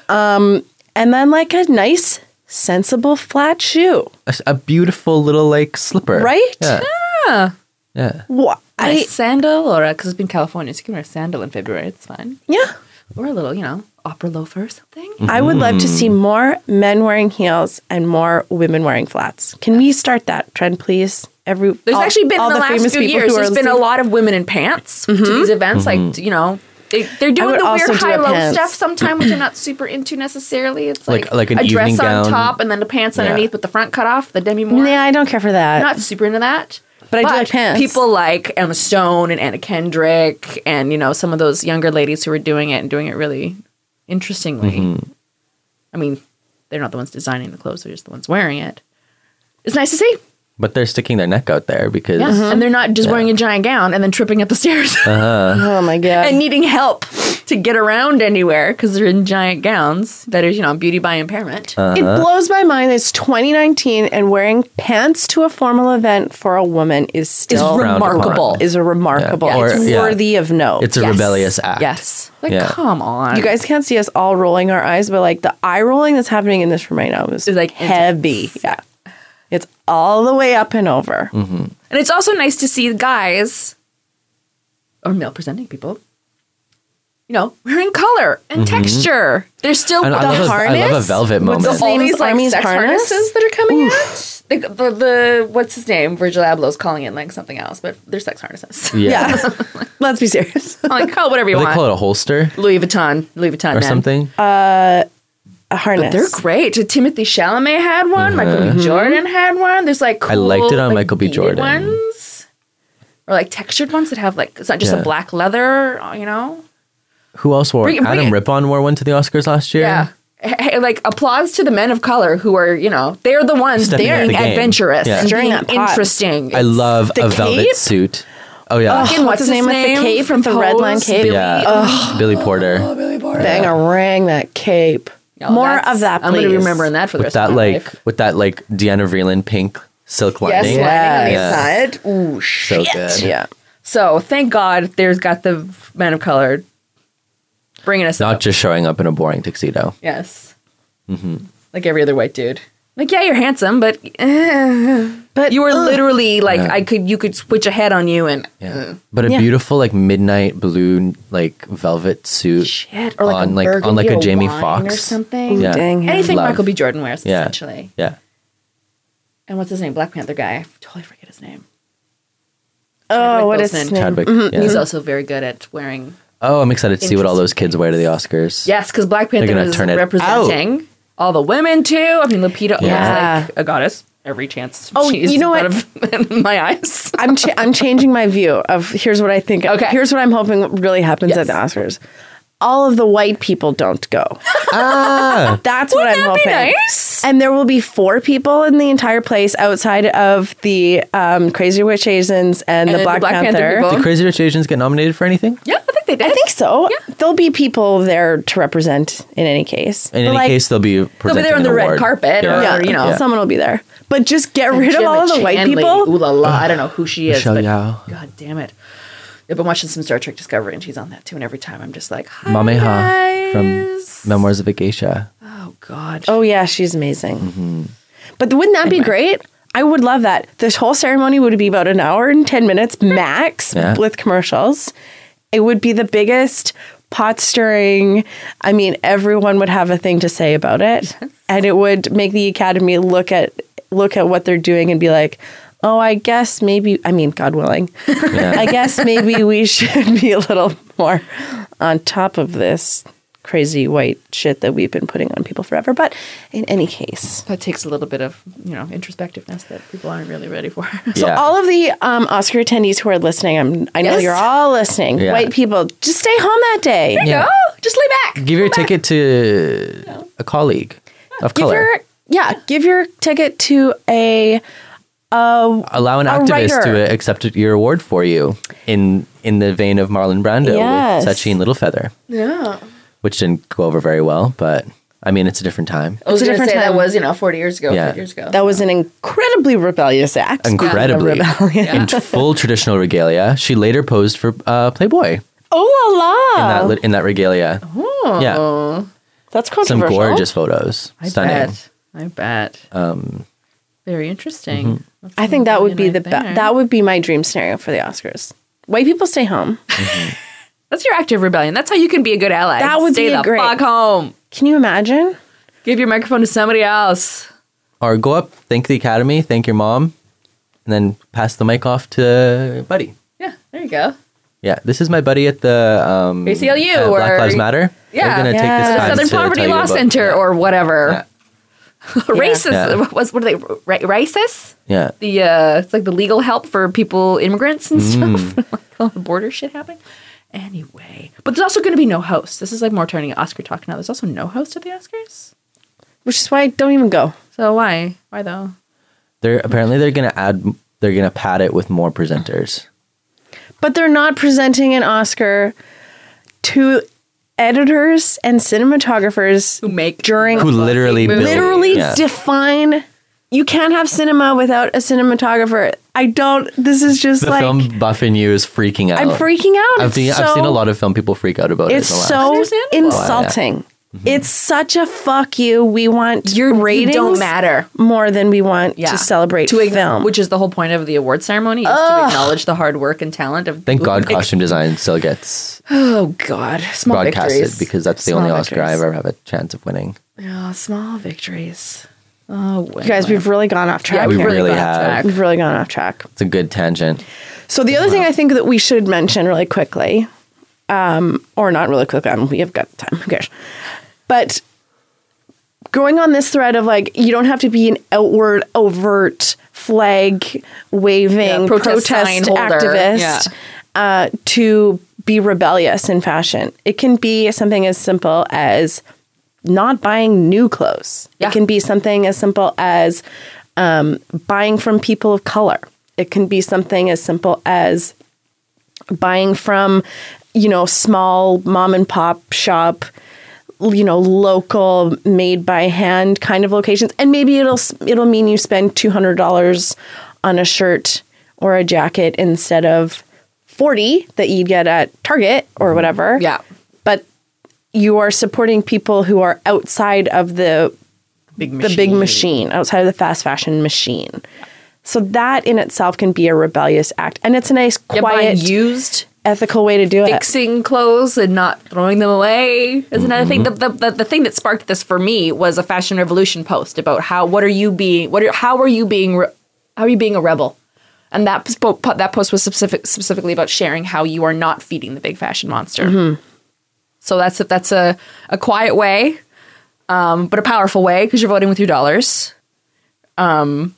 And then like a nice sensible flat shoe. A, a beautiful little like slipper. Right? Yeah. Yeah. Yeah. Wha- A I, sandal, or because it's been California, so you can wear a sandal in February. It's fine. yeah. Or a little, you know, opera loafer or something. I would love to see more men wearing heels and more women wearing flats. Can we start that trend, please? Every There's all- actually been all in the, last famous few people years. who are There's been a listening. lot of women in pants to these events. Like you know, they they're doing would the also weird do a high low pants. stuff sometimes, which I'm not super into necessarily. It's like Like- like an a dress evening on gown. top and then the pants Yeah. underneath with the front cut off, the demi moire. Yeah, I don't care for that. Not super into that. But I do like pants. People like Emma Stone and Anna Kendrick and, you know, some of those younger ladies who are doing it and doing it really interestingly. Mm-hmm. I mean, they're not the ones designing the clothes, they're just the ones wearing it. It's nice to see. But they're sticking their neck out there because Yeah. And they're not just wearing a giant gown and then tripping up the stairs oh my god. and needing help to get around anywhere because they're in giant gowns. That is, you know, beauty by impairment. It blows my mind. It's twenty nineteen, and wearing pants to a formal event for a woman is Is still frowned upon. remarkable. is a remarkable. Yeah. It's Or- yeah. worthy of note. it's a Yes. rebellious act. Yes. Like, Yeah. come on. you guys can't see us all rolling our eyes, but like the eye rolling that's happening in this room right now is It's, like, heavy. Yeah, it's all the way up and over. And it's also nice to see guys or male presenting people, you know, wearing color and texture. There's still And the I love, a, I harness. love a velvet with moment. the, all Name's these like Army's sex harness? harnesses that are coming out. The, the, the what's his name? Virgil Abloh's calling it like something else, but they're sex harnesses. yeah. Yeah, let's be serious. I'm like, call it whatever you They want. call it a holster Louis Vuitton, Louis Vuitton, or man. something. A harness. They're great. Timothy Chalamet had one. Michael B. Jordan had one. There's like cool, I liked it on like, Michael B. beaded Jordan. ones, or like textured ones that have like it's not just Yeah. a black leather. You know. Who else wore Bring- it? bring Adam it. Rippon wore one to the Oscars last year. Yeah. Hey, like applause to the men of color who are, you know, they're the ones Stepping up being the game. adventurous Yeah. and Stirring being that pot. interesting. I love The a velvet cape? suit. Oh yeah. Fucking what's his name with the cape, from with the red line Pose? cape? Billy- yeah. Billy Porter. Bang a rang that cape. No, More that's- of that, I'm going to be please. remembering that for the with rest that of my like life. with that like Deanna Vreeland pink silk Yes, lining. lining Yes. on the inside. Ooh, So shit. good. Yeah. So thank God there's got the men of color bringing us Not up. just showing up in a boring tuxedo. Yes. Like every other white dude. Like, yeah, you're handsome, but eh. But you were ugh. literally like, Yeah. I could, you could switch a head on you and Yeah. But a Yeah. beautiful like midnight blue like velvet suit shit, or like on a like on like burgundy a or Jamie wine Foxx or something. Yeah. Dang him. Anything Love. Michael B. Jordan wears, Yeah. essentially. Yeah. And what's his name? Black Panther guy. I totally forget his name. Oh, Chadwick what is Boseman. his name? Chadwick. Yeah. He's also very good at wearing. Oh, I'm excited to see what all those Interesting kids wear to the Oscars. Yes, because Black Panther gonna is turn it representing all the women too. I mean, Lupita Yeah. is like a goddess. Every chance. Oh, she's you know out what? Of my eyes. I'm cha- I'm changing my view of here's what I think. Okay. Here's what I'm hoping really happens Yes. at the Oscars. All of the white people don't go. Ah, That's what I'm Wouldn't that hoping. be nice? And there will be four people in the entire place outside of the um, Crazy Rich Asians and, And the Black, Black Panther Panther. people. did Crazy Rich Asians get nominated for anything? Yeah, I think they did. I think so. There'll be people there to represent in any case. In But, any like, case, they'll be They'll be presenting there on an the red award. carpet, or yeah, you know, Yeah. someone will be there. But just get rid of Gemma all of the white Chan lady. people. Ooh la la! I don't know who she is, Michelle but Yeoh. God damn it! I've been watching some Star Trek Discovery, and she's on that too. And every time I'm just like, hi Mameha guys. from Memoirs of a Geisha. Oh God! Oh yeah, she's amazing. Mm-hmm. But wouldn't that Anyway. be great? I would love that. This whole ceremony would be about an hour and ten minutes max Yeah. with commercials. It would be the biggest pot stirring. I mean, everyone would have a thing to say about it, and it would make the Academy look at look at what they're doing and be like, "Oh, I guess maybe. I mean, God willing, I guess maybe we should be a little more on top of this crazy white shit that we've been putting on people forever." But in any case, That takes a little bit of, you know, introspectiveness that people aren't really ready for. so Yeah. all of the um, Oscar attendees who are listening, I'm, I know Yes. you're all listening. Yeah. White people, just stay home that day. Yeah. Go, just lay back. Give your ticket to a colleague of Give color. your yeah, give your ticket to a Allow an a activist writer. to accept your award for you in in the vein of Marlon Brando Yes. with Sachin Littlefeather, Yeah. which didn't go over very well, but I mean, it's a different time. I was a going to different say time. that was, you know, forty years ago, Yeah. fifty years ago. that was an incredibly rebellious act. Incredibly. Yeah, a rebellion. In full traditional regalia. She later posed for uh, Playboy Oh la in that la! li- in that regalia. Oh, Yeah. That's Some controversial. gorgeous photos. I Stunning. bet. I bet. Um, Very interesting. mm-hmm. That's I think that would be the right be- there. that would be my dream scenario for the Oscars. White people stay home. That's your act of rebellion. That's how you can be a good ally. That would Stay be a the great- fuck home. Can you imagine? Give your microphone to somebody else. Or go up, thank the Academy, thank your mom, and then pass the mic off to Buddy. Yeah, there you go. Yeah, this is my buddy at the um, A C L U uh, Black or- Lives Matter. Yeah. We're gonna Yeah. take this The time Southern to Poverty tell you Law about- Center yeah. or whatever. Racist. Yeah. Was what are they? Ra- racist? Yeah. The uh, it's like the legal help for people, immigrants and Mm. stuff. Like all the border shit happening. Anyway, but there's also going to be no host. This is like more turning Oscar talk now. There's also no host at the Oscars. Which is why I don't even go. So why? Why though? They're apparently they're gonna add they're gonna pad it with more presenters. But they're not presenting an Oscar to editors and cinematographers Who make during Who literally build- literally yeah. define. You can't have cinema without a cinematographer. I don't. This is just The like film buff in you is freaking out. I'm freaking out. I've It's seen, so, I've seen a lot of film people freak out about It's it. in the last- so Understandable. insulting. It's such a fuck you. We want You're, ratings you don't matter. more than we want Yeah. to celebrate to ag- film. which is the whole point of the award ceremony, is to acknowledge the hard work and talent of. Thank God Ex- costume design still gets Oh God, small broadcasted victories. because that's the Small only Oscar I victories. ever have a chance of winning. Yeah, small victories. Oh, you guys, we've really gone off track yeah, we here. really really got off have. track. We've really gone off track. It's a good tangent. So the other thing I think that we should mention really quickly, um, or not really quickly, I mean, we have got time, who cares? But going on this thread of like, you don't have to be an outward, overt, flag waving, Yeah, protest sign protest holder. activist Yeah. uh, to be rebellious in fashion. It can be something as simple as not buying new clothes. Yeah. It can be something as simple as um, buying from people of color. It can be something as simple as buying from, you know, small mom and pop shop, you know, local, made by hand kind of locations. And maybe it'll it'll mean you spend two hundred dollars on a shirt or a jacket instead of forty that you'd get at Target or whatever. Yeah. But you are supporting people who are outside of the Big the big machine, outside of the fast fashion machine. So that in itself can be a rebellious act. And it's a nice, Yeah, buying quiet, used, ethical way to do it. fixing clothes and not throwing them away is another thing. The, the, the, the thing that sparked this for me was a Fashion Revolution post about how what are you being what are, how are you being re- how are you being a rebel, and that spo- that post was specific, specifically about sharing how you are not feeding the big fashion monster. So that's a, that's a a quiet way, um, but a powerful way because you're voting with your dollars. Um,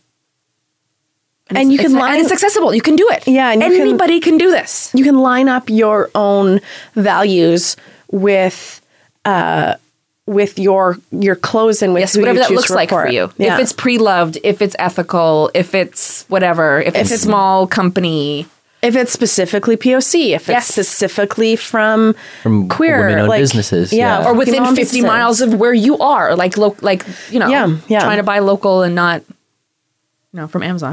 and, And it's- you can it's, line- and it's accessible. You can do it. Yeah, and you can- anybody can, do this. You can line up your own values with uh, with your your clothes and with Yes, who whatever you that choose looks to like for report. you. Yeah. If it's pre-loved, if it's ethical, if it's whatever, if, it's, it's- small company. if it's specifically P O C, if it's Yes. specifically from From queer women-owned like, businesses, yeah, yeah. Or within female-owned fifty businesses. miles of where you are, like lo- like you know, Yeah, yeah. trying to buy local and not, you know, from Amazon.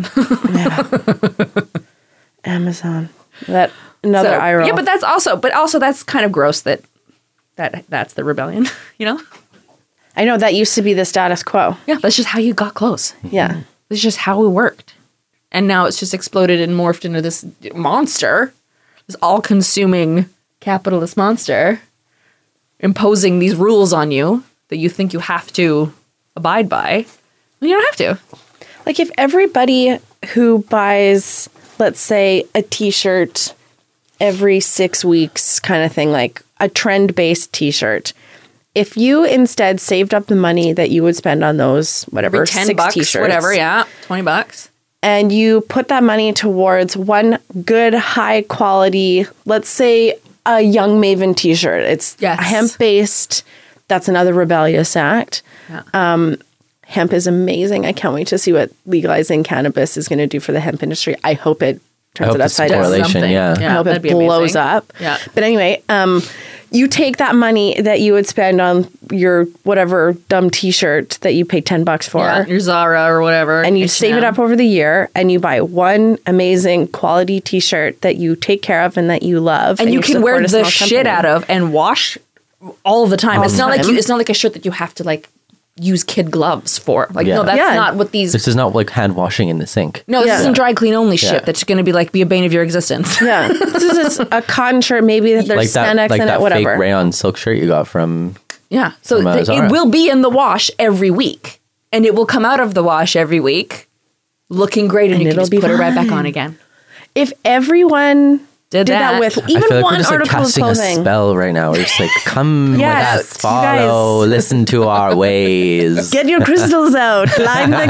Amazon. That another So, eye roll. yeah, but that's also, but also that's kind of gross that that that's the rebellion. You know, I know that used to be the status quo. yeah, that's just how you got clothes. Yeah. It's just how it worked, and now it's just exploded and morphed into this monster, this all-consuming capitalist monster imposing these rules on you that you think you have to abide by, well, you don't have to. Like if everybody who buys, let's say, a t-shirt every six weeks kind of thing, like a trend-based t-shirt, if you instead saved up the money that you would spend on those, whatever, Every ten six bucks, t-shirts, whatever, yeah, twenty bucks. and you put that money towards one good, high quality, let's say a Young Maven t-shirt. It's Yes. hemp-based. That's another rebellious act. Yeah. Um, hemp is amazing. I can't wait to see what legalizing cannabis is going to do for the hemp industry. I hope it turns hope it it's upside down. correlation, Something. yeah. I hope it that'd be blows amazing. up. Yeah. But anyway, um, you take that money that you would spend on your whatever dumb t-shirt that you pay ten bucks for, Yeah, your Zara or whatever. and you H save and it M. up over the year, and you buy one amazing quality t-shirt that you take care of and that you love, and you can wear support a the small shit company. out of and wash all the time. All it's the not like time. you, it's not like a shirt that you have to like use kid gloves for. Like Yeah. no, that's Yeah. not what these. This is not like hand washing in the sink. No, this Yeah. isn't dry clean only Yeah. shit. That's going to be like be a bane of your existence. Yeah, this is a cotton shirt. Maybe that there's Like that, spandex like in that it, whatever. fake rayon silk shirt you got from. Yeah. So From, uh, th- Zara. it will be in the wash every week, and it will come out of the wash every week, looking great, and, And you can it'll just be put it right back fine. on again. If everyone Did did that, that. with I even feel like one we're just like article of casting a clothing, spell right now. We're just like, come Yes, with us, you follow, guys. listen to our ways. get your crystals out, line the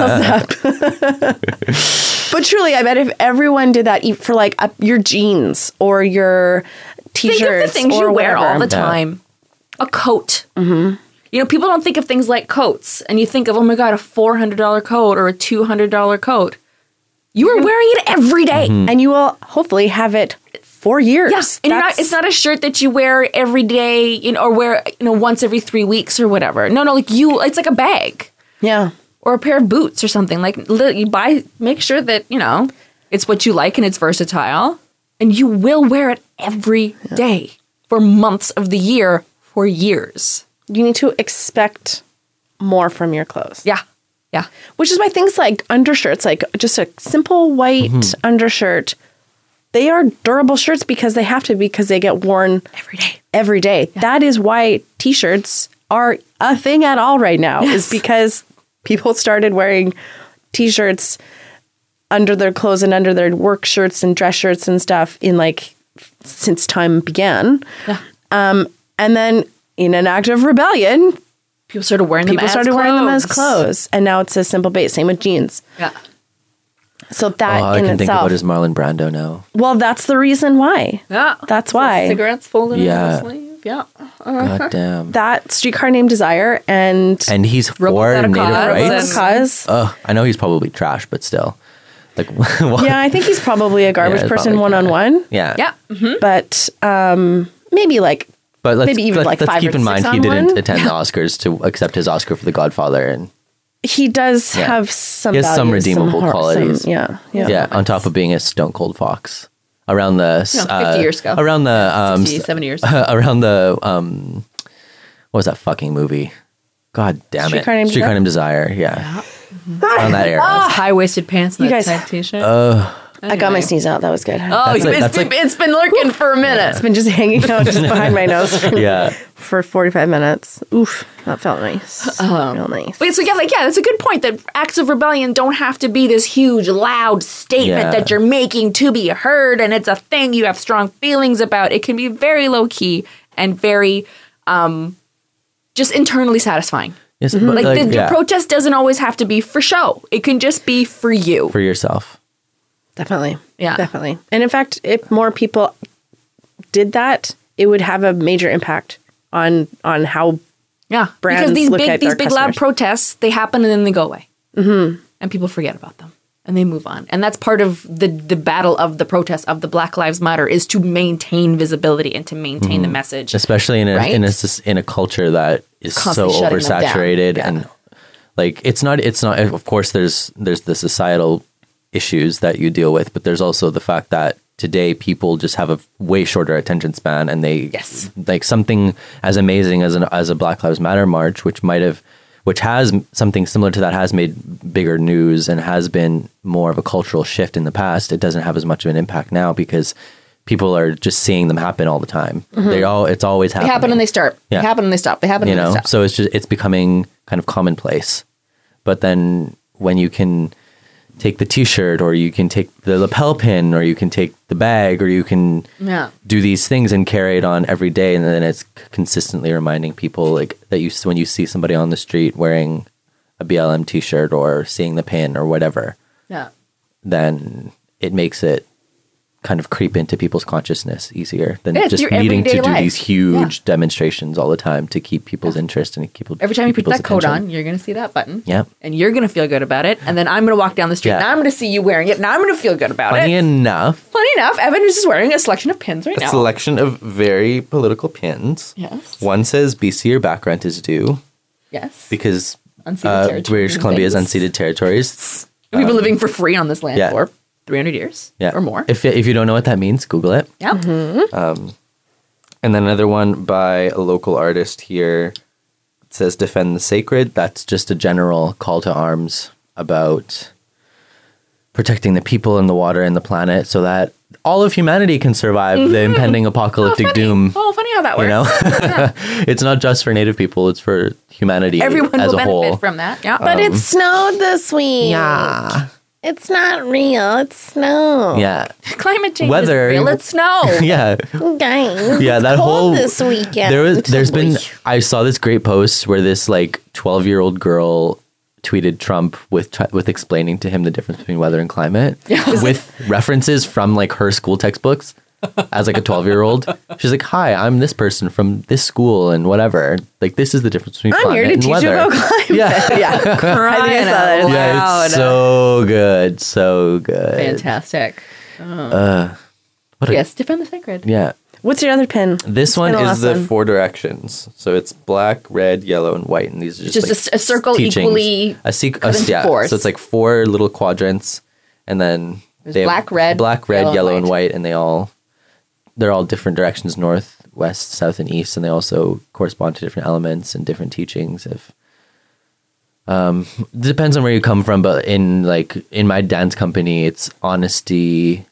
candles up. But truly, I bet if everyone did that e- for like a, your jeans or your Think t-shirts of the things or you wear whatever. all the Yeah. time. A coat. Mm-hmm. You know, people don't think of things like coats, and you think of, oh my god, a four hundred dollar coat or a two hundred dollar coat. You are wearing it every day. and you will hopefully have it for years. Yes, and you're not, That's- it's not a shirt that you wear every day, you know, or wear you know once every three weeks or whatever. No, no, like you, it's like a bag yeah. or a pair of boots or something. Like li- you buy, make sure that you know it's what you like and it's versatile, and you will wear it every day for months of the year for years. You need to expect more from your clothes. Yeah, yeah, Which is why things like undershirts, like just a simple white Mm-hmm. undershirt, they are durable shirts because they have to, because they get worn every day. every day. That is why t-shirts are a thing at all right now, Yes. is because people started wearing t-shirts under their clothes and under their work shirts and dress shirts and stuff in like since time began. Yeah. Um, and then in an act of rebellion, People started wearing them. people as started wearing them as clothes. clothes. And now it's a simple base. Same with jeans. Yeah. So that All I in can think itself, about is Marlon Brando now. well, that's the reason why. Yeah. That's why. Cigarettes folded Yeah. in the sleeve. Yeah. God damn. That Streetcar Named Desire and And he's for Without a native cause. rights. Cause. Ugh, I know he's probably trash, but still. Like, what? Yeah, I think he's probably a garbage Yeah, person probably one on one. Yeah. Yeah. Mhm. But um, maybe like But let's, Maybe even let's, like let's five keep or in mind six he on didn't one. attend the Oscars to accept his Oscar for The Godfather. And he does Yeah. have some He has some values, redeemable hor- qualities. some- yeah, yeah. yeah, on top of being a stone cold fox. Around the No, uh, fifty years ago. Around the um, sixty, seventy years. around the um, what was that fucking movie? God damn Streetcar it! Named Streetcar Desire? Named Desire. Yeah, around that era. High waisted pants and You that guys- tight t-shirt. I got my sneeze out. That was good. oh, That's like- it's, that's been, like- it's been lurking for a minute. It's been just hanging out just behind my nose for, Yeah, for forty-five minutes. Oof, that felt nice. Real nice. Wait, so yeah, like yeah, that's a good point. That acts of rebellion don't have to be this huge, loud statement Yeah. that you're making to be heard, and it's a thing you have strong feelings about. It can be very low key and very, um, just internally satisfying. yes, Mm-hmm. but Like, like, the, the yeah, protest doesn't always have to be for show. It can just be for you. for yourself. Definitely. Yeah. Definitely. And in fact, if more people did that, it would have a major impact on on how Yeah, brands because these look big at these their big loud customers. protests, they happen and then they go away, mm-hmm. and people forget about them and they move on. And that's part of the the battle of the protest of the Black Lives Matter is to maintain visibility and to maintain the message. Especially in a Right? in a s- in a culture that is so Constantly shutting them down. oversaturated Yeah. and like it's not it's not of course there's there's the societal issues that you deal with, but there's also the fact that today people just have a way shorter attention span, and they Yes. like something as amazing as an as a Black Lives Matter march, which might have which has something similar to that, has made bigger news and has been more of a cultural shift in the past. It doesn't have as much of an impact now because people are just seeing them happen all the time. They all it's always They happening. happen and they start. Yeah. They happen and they stop. They happen you and know, they stop. so it's just it's becoming kind of commonplace. But then when you can take the T-shirt, or you can take the lapel pin, or you can take the bag, or you can Yeah. do these things and carry it on every day, and then it's consistently reminding people like that you when you see somebody on the street wearing a B L M T-shirt or seeing the pin or whatever, Yeah. then it makes it kind of creep into people's consciousness easier than Yeah, it's just your needing to everyday do life. these huge demonstrations all the time to keep people's interest and keep Every time you keep put people's that coat attention. on, you're going to see that button. Yeah. And you're going to feel good about it. And then I'm going to walk down the street Yeah. and I'm going to see you wearing it. And I'm going to feel good about Funny it. enough, Funny enough, Evan is just wearing a selection of pins right a now. selection of very political pins. Yes. One says B C or back rent is due Yes. because Unceded uh, territories British and Columbia is things. unceded territories. We've been living for free on this land yeah. for three hundred years Yeah. or more. If if you don't know what that means, Google it. yeah. And then another one by a local artist here. It says defend the sacred. That's just a general call to arms about protecting the people and the water and the planet so that all of humanity can survive the impending apocalyptic funny. doom. Oh, funny how that works. You know, it's not just for Native people; it's for humanity Everyone as will a benefit whole. from that. Yeah. But it snowed this week. Yeah, It's not real. It's snow. yeah, Climate change Weather- is real. It's snow. yeah, Guys, yeah. That cold whole this weekend. There was, there's been. I saw this great post where this like twelve year old girl tweeted Trump with t- with explaining to him the difference between weather and climate with references from like her school textbooks. As like a twelve year old, she's like, "Hi, I'm this person from this school and whatever. Like, this is the difference between I'm climate here to and teach weather." you about climate. Yeah, yeah. Crying I think I saw that. out yeah, loud. it's so good, so good. Fantastic. What a- Yes, defend the sacred. Yeah, What's your other pin? this one been a is the lesson. four directions. So it's black, red, yellow, and white, and these are just, Just a like s- a circle teachings. equally a sequ- cut a- into yeah. fours. So it's like four little quadrants, and then There's they have black, red, black, red, yellow, yellow, and and white. white, and they all they're all different directions: north, west, south, and east, and they also correspond to different elements and different teachings. If um, depends on where you come from, but in like in my dance company, it's honesty.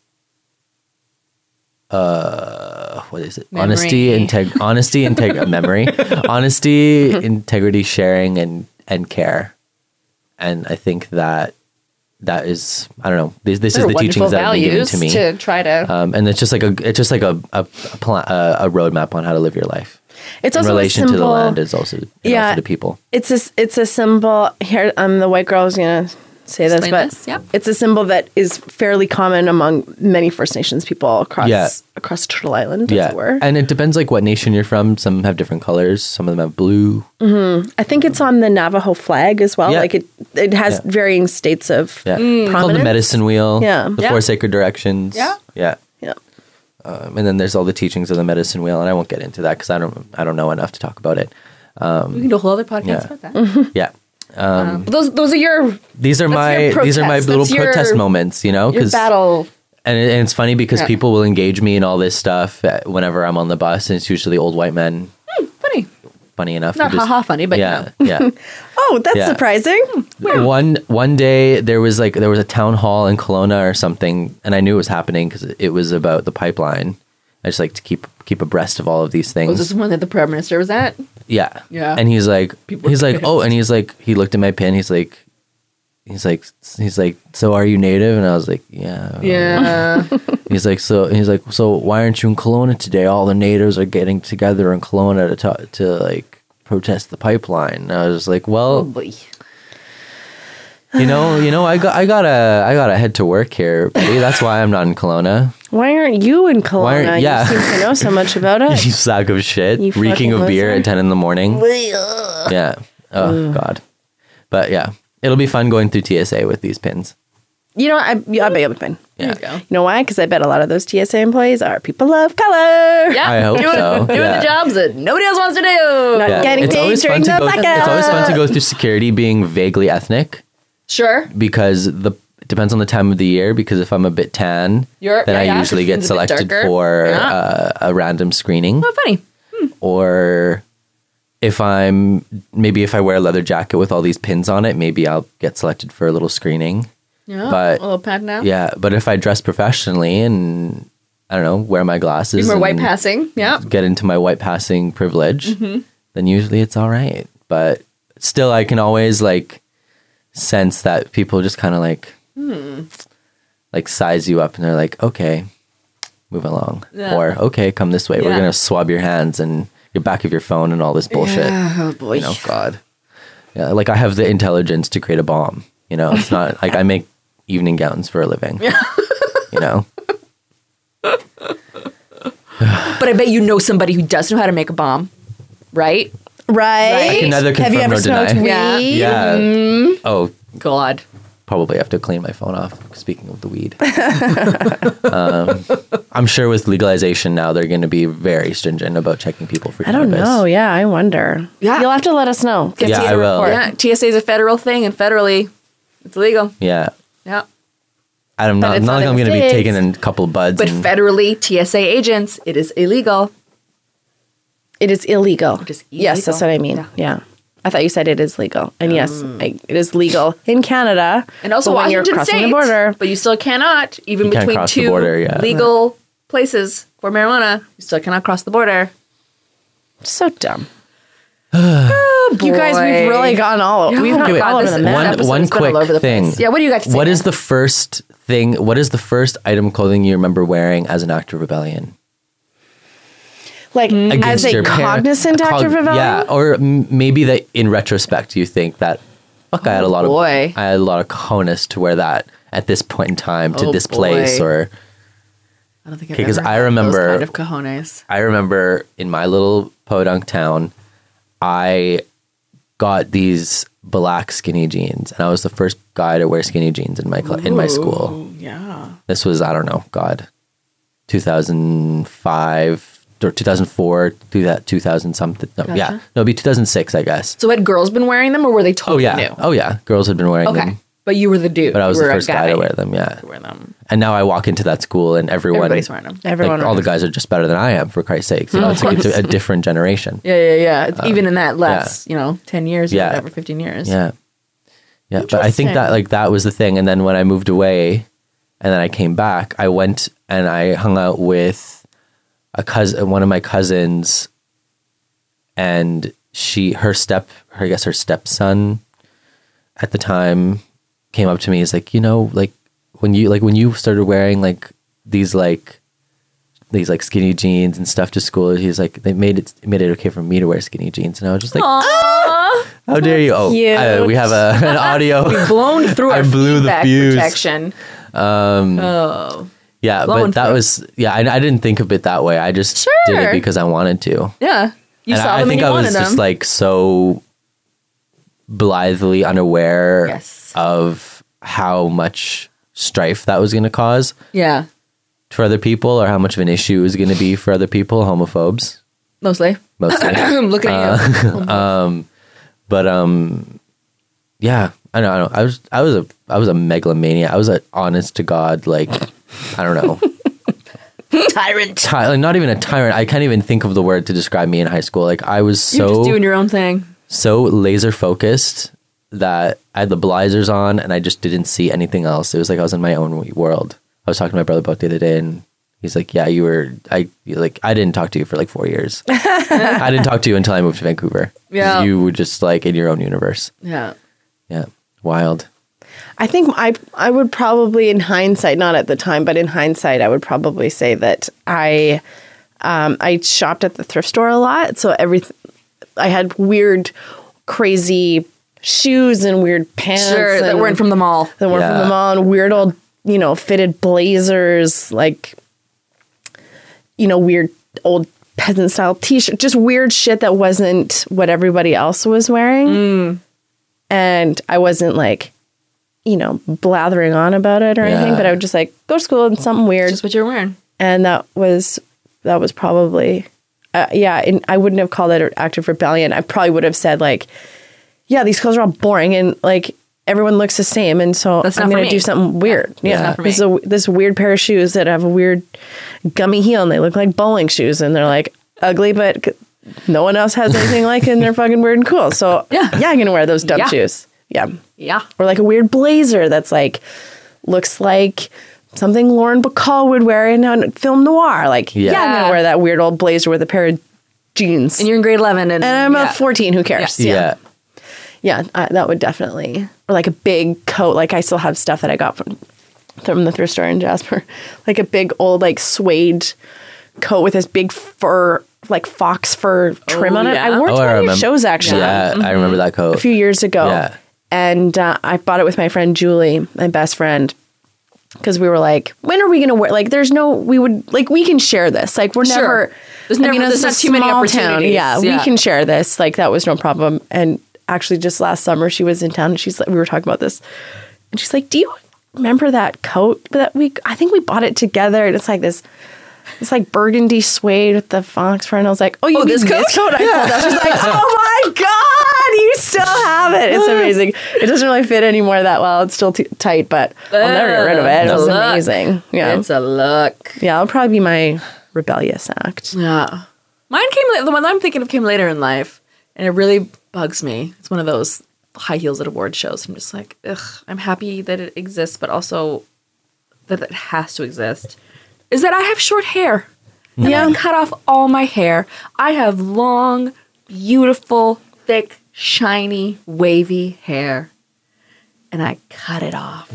Uh, what is it? Memory. Honesty, integ- honesty, integ- memory, honesty, integrity, sharing, and and care. And I think that that is, I don't know. This, this is They're the wonderful teachings that have been given values to me. to try to. Um, and it's just like a, it's just like a a, a, pla- a, a roadmap on how to live your life. It's In also a relation to the symbol- land is also, and Yeah. also the people. It's a it's a symbol here. Um, the white girl's gonna say this, Explain but this, yeah. it's a symbol that is fairly common among many First Nations people across Yeah. across Turtle Island, as Yeah, it were. and it depends like what nation you're from. Some have different colors. Some of them have blue. I think it's on the Navajo flag as well. Yeah. Like it, it has Yeah. varying states of Yeah, Mm. called the prominence. medicine wheel. Yeah. the Yeah. four sacred directions. Yeah. yeah. Yeah. Um, and then there's all the teachings of the medicine wheel, and I won't get into that because I don't I don't know enough to talk about it. we can do a whole other podcast yeah. about that. Yeah, Um, those those are your these are That's my your these are my protest. little That's your- protest moments, you know, your battle. and, it, and it's funny because Yeah. people will engage me in all this stuff uh, whenever I'm on the bus, and it's usually old white men. Funny, Funny enough, not who just- haha funny, but yeah, you yeah. Oh, that's Yeah. surprising. One one day there was like there was a town hall in Kelowna or something, and I knew it was happening because it was about the pipeline. I just like to keep keep abreast of all of these things. know. Was this one that the prime minister was at? Yeah. Yeah. And he's like, People he's were like, pissed. oh, and he's like, he looked at my pin. He's like, he's like, he's like, so are you native? And I was like, yeah. Yeah, He's like, so he's like, so why aren't you in Kelowna today? All the natives are getting together in Kelowna to ta- to like protest the pipeline. And I was like, well, boy. you know, you know, I got, I gotta, I gotta head to work here, buddy. That's why I'm not in Kelowna. Why aren't you in Kelowna? Why aren't- yeah. You seem to know so much about it. You sack of shit, You reeking fucking of beer loser. at ten in the morning. Yeah. Oh God. But yeah, it'll be fun going through T S A with these pins. You know, I, I bet you'll be fine. Yeah. There you go. You know why? Because I bet a lot of those T S A employees are people of color. Yeah, I hope doing, so, Doing yeah. the jobs that nobody else wants to do. Not Yeah. getting It's paid always during fun to the go. blackout. It's always fun to go through security being vaguely ethnic Sure. because the it depends on the time of the year. Because if I'm a bit tan, You're- then yeah, I yeah, usually if get it's a bit selected darker. for Yeah. uh, a random screening. Oh, funny. Or if I'm maybe if I wear a leather jacket with all these pins on it, maybe I'll get selected for a little screening. Yeah, But- a little pat now. Yeah, but if I dress professionally and I don't know, wear my glasses. More white and passing. Yeah. Get into my white passing privilege, Mm-hmm. then usually it's all right. But still, I can always like sense that people just kind of like, Hmm. like size you up and they're like, okay, move along. Yeah. Or, okay, come this way. We're Yeah. going to swab your hands and your back of your phone and all this bullshit. Oh boy. You know, God. Yeah, like I have the intelligence to create a bomb. You know, it's not like I make evening gowns for a living. You know? But I bet you know somebody who does know how to make a bomb, right? Right? I can neither Have you confirm ever nor smoked deny. Yeah. weed? Yeah. Mm-hmm. Oh, God. probably have to clean my phone off. Speaking of the weed, um, I'm sure with legalization now they're going to be very stringent about checking people for I don't cannabis. know. Yeah, I wonder. Yeah. You'll have to let us know. Give Yeah, us a I will. report. Yeah, T S A is a federal thing, and federally, it's illegal. Yeah, Yeah. I'm not, it's not not like in I'm the going to be States. taking a couple buds. But and, federally, T S A agents, it is illegal. It is illegal. It is Yes, that's what illegal. I mean. Yeah. Yeah. I thought you said it is legal. And yes, I, it is legal in Canada. And also but when Washington you're crossing State. the border. But you still cannot, even You can't between cross the two border, yeah. legal places for marijuana, you still cannot cross the border. So dumb. Oh, You guys, we've really gone all, we've gone Okay, wait, all over this- the this map. one episode's one been all quick over the thing. place. Yeah, what do you got to say? What is now? the first thing? What is the first item of clothing you remember wearing as an act of rebellion? Like, as Against a your parent- cognizant a act cog- of rebellion? Yeah, or m- maybe that in retrospect you think that, fuck, I had a lot boy. of I had a lot of cojones to wear that at this point in time to Oh, this place, boy. or I don't think I've Okay, 'cause ever I had remember- those kind of cojones. I remember in my little podunk town, I got these black skinny jeans, and I was the first guy to wear skinny jeans in my cl- in my school. Ooh, yeah. This was, I don't know, God, two thousand five or two thousand four, two that two thousand something. No, yeah, Gotcha. no, it'd be two thousand six, I guess. So had girls been wearing them, or were they Oh totally yeah, new? oh yeah, girls had been wearing Okay, them, but you were the dude. but I was You the were a first guy to wear them. Yeah, to wear them. and now I walk into that school, and everyone, Everybody's wearing them. Everyone like, all the wears- guys are just better than I am. For Christ's sakes, you know, it's like it's a, a different generation. Yeah, yeah, yeah. It's even in that last, you know, ten years or Yeah. whatever, fifteen years. Yeah. Yeah. But I think Interesting. that like that was the thing. And then when I moved away and then I came back, I went and I hung out with a cousin, one of my cousins, and she, her step, her, I guess her stepson at the time came up to me. He's like, you know, like when you, like when you started wearing like these, like, these like skinny jeans and stuff to school, he's like, they made it, made it okay for me to wear skinny jeans. And I was just like, Aww. how dare you? Oh, cute. uh, we have a, an audio. Blown through I our blew the feedback fuse. protection. Um, oh. Yeah, Blowing but that through. was, yeah, I, I didn't think of it that way. I just did Sure. it because I wanted to. Yeah. You and saw I, I them think and you I wanted was them. just like so blithely unaware Yes. of how much strife that was going to cause yeah. for other people, or how much of an issue it was going to be for other people, homophobes Mostly. mostly. I'm looking at you. But um, yeah, I know, I know. I was, I was a, I was a megalomaniac. I was a honest to God, like, I don't know, Tyrant. ty- like, not even a tyrant. I can't even think of the word to describe me in high school. Like I was You're so just doing your own thing. so laser focused that I had the blinders on and I just didn't see anything else. It was like I was in my own world. I was talking to my brother about it the other day, and he's like, "Yeah, you were." I like I didn't talk to you for like four years. I didn't talk to you until I moved to Vancouver. Yeah. you were just like in your own universe. Yeah. Yeah, wild. I think I I would probably, in hindsight, not at the time, but in hindsight, I would probably say that I um, I shopped at the thrift store a lot, so every I had weird, crazy shoes and weird pants Sure. That and- weren't from the mall. that weren't Yeah. from the mall, and weird old, you know, fitted blazers, like, you know, weird old peasant style t-shirt, just weird shit that wasn't what everybody else was wearing. And I wasn't like, you know, blathering on about it or anything, Yeah. but I would just like go to school in something weird. Just what you're wearing. And that was, that was probably, uh, yeah, and I wouldn't have called it an act of rebellion. I probably would have said like, yeah, these clothes are all boring and like everyone looks the same. And so That's I'm not for going to me. do something weird. Yeah. not for This, is a, this weird pair of shoes that have a weird gummy heel and they look like bowling shoes and they're like ugly, but c- no one else has anything like it and they're fucking weird and cool. So Yeah. yeah, I'm going to wear those dumb Yeah. shoes. Yeah. Yeah. Or like a weird blazer that's like, looks like something Lauren Bacall would wear in a film noir. Like, yeah, Yeah. I'm going to wear that weird old blazer with a pair of jeans. And you're in grade eleven, and, and I'm yeah. a fourteen. Who cares? Yeah. Yeah, I, that would definitely, or like a big coat. Like I still have stuff that I got from from the thrift store in Jasper, like a big old like suede coat with this big fur, like fox fur trim Oh, on it. yeah? I wore it Oh, to I one of your remember. shows actually Yeah, I remember that coat. a few years ago. Yeah. And uh, I bought it with my friend Julie, my best friend, because we were like, when are we going to wear? Like, there's no, we would like we can share this. Like, we're Sure. never. There's I never- mean, there's it's a not too many small town. opportunities. Yeah, Yeah. we can share this. Like, that was no problem. And actually, just last summer, she was in town, and she's like, we were talking about this, and she's like, "Do you remember that coat that we? I think we bought it together, and it's like this." It's like burgundy suede with the fox fur, and I was like, "Oh, you Oh, mean this this coat? coat?" I pulled out. She's like, "Oh my god, you still have it! It's amazing. It doesn't really fit anymore that well. It's still t- tight, but I'll never get rid of it. It It's a was look. amazing. Yeah, It's a look. yeah. It'll probably be my rebellious act. Yeah. Mine came, la- the one I'm thinking of came later in life, and it really bugs me. It's one of those high heels at award shows. I'm just like, ugh, I'm happy that it exists, but also that it has to exist. Is that I have short hair. And Yeah. I cut off all my hair. I have long, beautiful, thick, shiny, wavy hair. And I cut it off.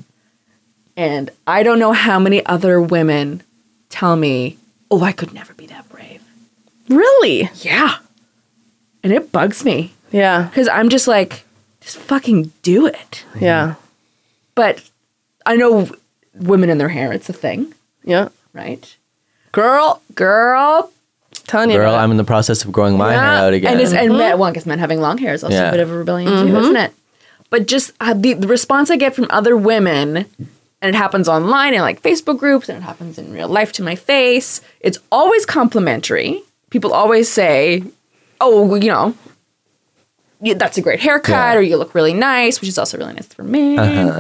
And I don't know how many other women tell me, oh, I could never be that brave. Really? Yeah. And it bugs me Yeah, because I'm just like, just fucking do it. yeah, But I know women in their hair, it's a thing, yeah. right? Girl, Girl. telling you, Girl, about it. I'm in the process of growing my hair Yeah. out again. And, it's, and men, well, I guess men having long hair is also Yeah. a bit of a rebellion too, isn't it? But just uh, the, the response I get from other women, and it happens online in like Facebook groups, and it happens in real life to my face, it's always complimentary. People always say, oh, you know, yeah, that's a great haircut, Yeah. or you look really nice, which is also really nice for me.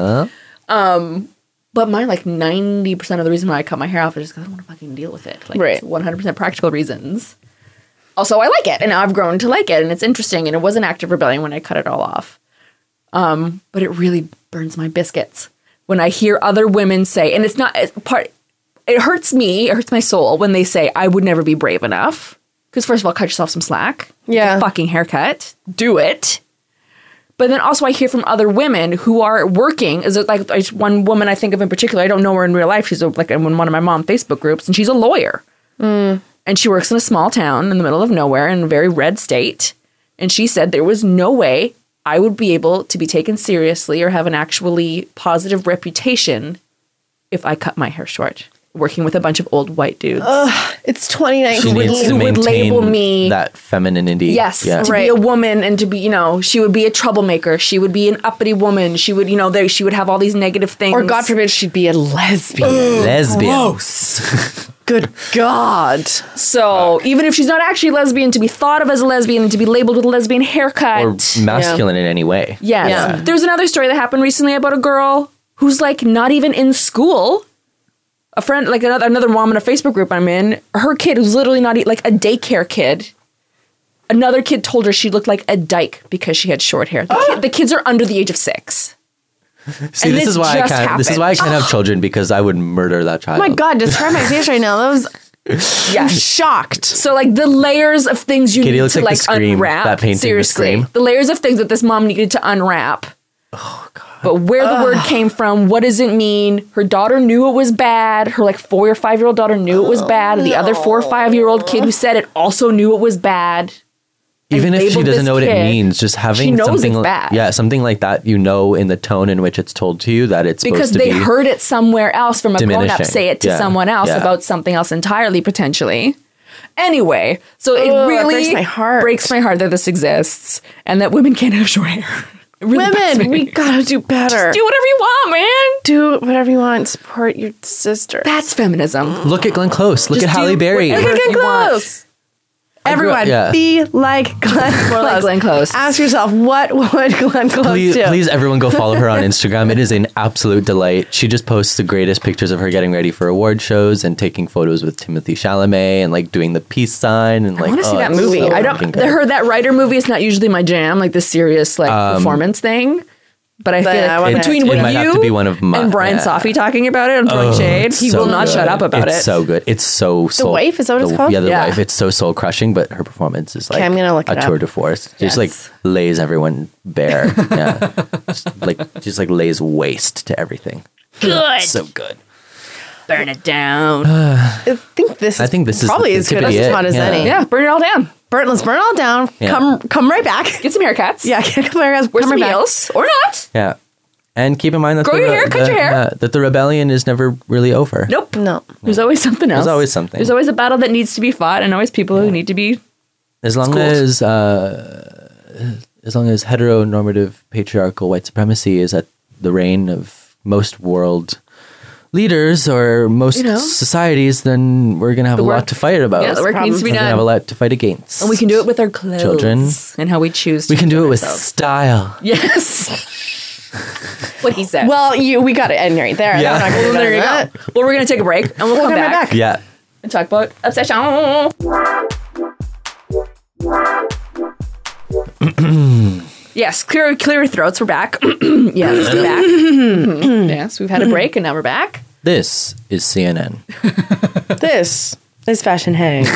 Uh-huh. But mine, like ninety percent of the reason why I cut my hair off is just because I don't want to fucking deal with it. Like, Right. it's one hundred percent practical reasons. Also, I like it, and now I've grown to like it, and it's interesting, and it was an act of rebellion when I cut it all off. Um, but it really burns my biscuits when I hear other women say, and it's not it's part. It hurts me. It hurts my soul when they say, "I would never be brave enough." Because first of all, cut yourself some slack. Yeah. Get a fucking haircut. Do it. But then also I hear from other women who are working. Is it like there's one woman I think of in particular? I don't know her in real life. She's a, like in one of my mom Facebook groups, and she's a lawyer. And she works in a small town in the middle of nowhere in a very red state. And she said there was no way I would be able to be taken seriously or have an actually positive reputation if I cut my hair short, working with a bunch of old white dudes. It's twenty nineteen. She needs to who would maintain label me- that femininity. Yes, Yeah. to Right. be a woman and to be, you know, she would be a troublemaker. She would be an uppity woman. She would, you know, there she would have all these negative things. Or God forbid she'd be a lesbian. Lesbians. Good God. So even if she's not actually lesbian, to be thought of as a lesbian and to be labeled with a lesbian haircut. Or masculine in any way. yes. Yeah. There's another story that happened recently about a girl who's like not even in school. A friend, like another another mom in a Facebook group I'm in, her kid who's literally not e- like a daycare kid. Another kid told her she looked like a dyke because she had short hair. The, kid, the kids are under the age of six. See, And this this is why I just can't. This is happened. why I can't have children because I would murder that child. Oh my God, describe my face right now. That was Yeah. shocked. So like the layers of things you Katie need looks to like like the Scream, unwrap. that painting, The seriously, Scream. the layers of things that this mom needed to unwrap. Oh God! But where the word came from, what does it mean? Her daughter knew it was bad. Her like four or five year old daughter knew it was bad, and the other four or five year old kid who said it also knew it was bad. Even if she labeled doesn't this know what it kid, means, just having she knows something, it's li- bad. yeah, something like that, you know, in the tone in which it's told to you that it's Because supposed to they be. heard it somewhere else from a grown up diminishing. say it to Yeah. someone else Yeah. about something else entirely, potentially. Anyway, so it Ugh, that really breaks my heart. breaks my heart that this exists and that women can't have short hair. It really bugs Women, me. we gotta do better. do whatever you want, man. Do whatever you want. Support your sister. That's feminism. Look at Glenn Close. Look Just at Halle do Berry. whatever Look at you want. Close. grew up- Everyone, yeah. be like Glenn Close. Like Glenn Close. Ask yourself, what would Glenn Close Please, do? please, everyone go follow her on Instagram. It is an absolute delight. She just posts the greatest pictures of her getting ready for award shows and taking photos with Timothy Chalamet and like doing the peace sign and like. I want to see oh, that it's movie. so I don't. fucking The, good. her that writer movie is not usually my jam. Like the serious like performance thing. But I Then feel I like wanna- between It what might you have to be one of my- and Brian yeah. Safi talking about it and throwing shade, he So will not good. shut up about it's it. so good. It's so soul. Wife? Is that what it's the- called? Yeah, the Yeah. wife. It's so soul crushing, but her performance is like I'm gonna look a it tour up. de force. Just Yes. like lays everyone bare. Yeah, just like just like lays waste to everything. Good. So good. Burn it down. I think this is I think this is probably the as good tip of as the hot it. as Yeah. any. yeah, burn it all down. Burn, let's burn it all down. Yeah. Come come right back. Get some haircuts. Yeah, come right back. Wear Come some right back. heels. Or not. Yeah, and keep in mind that Grow the, your hair, the- cut your hair. uh, that the rebellion is never really over. Nope. No. There's always something else. There's always something. There's always a battle that needs to be fought and always people who need to be. As long Schools. as uh, as long as heteronormative patriarchal white supremacy is at the reign of most world leaders or most You know. societies, then we're gonna have The a work- lot to fight about. Yeah, the work needs to be We're gonna done. have a lot to fight against. And we can do it with our clothes. Children. And how we choose to We can do it present with ourselves. style. Yes. What he said. Well, you we got it end right there. Yeah. I'm not gonna Well, do there you that. go. Well, we're going to take a break and we'll, We'll come come right back, back. Yeah. and talk about obsession. Yes, clear clear your throats. We're back. Yes, we're back. Mhm. Yes, we've had a break and now we're back. This is C N N. This is Fashion Hangs.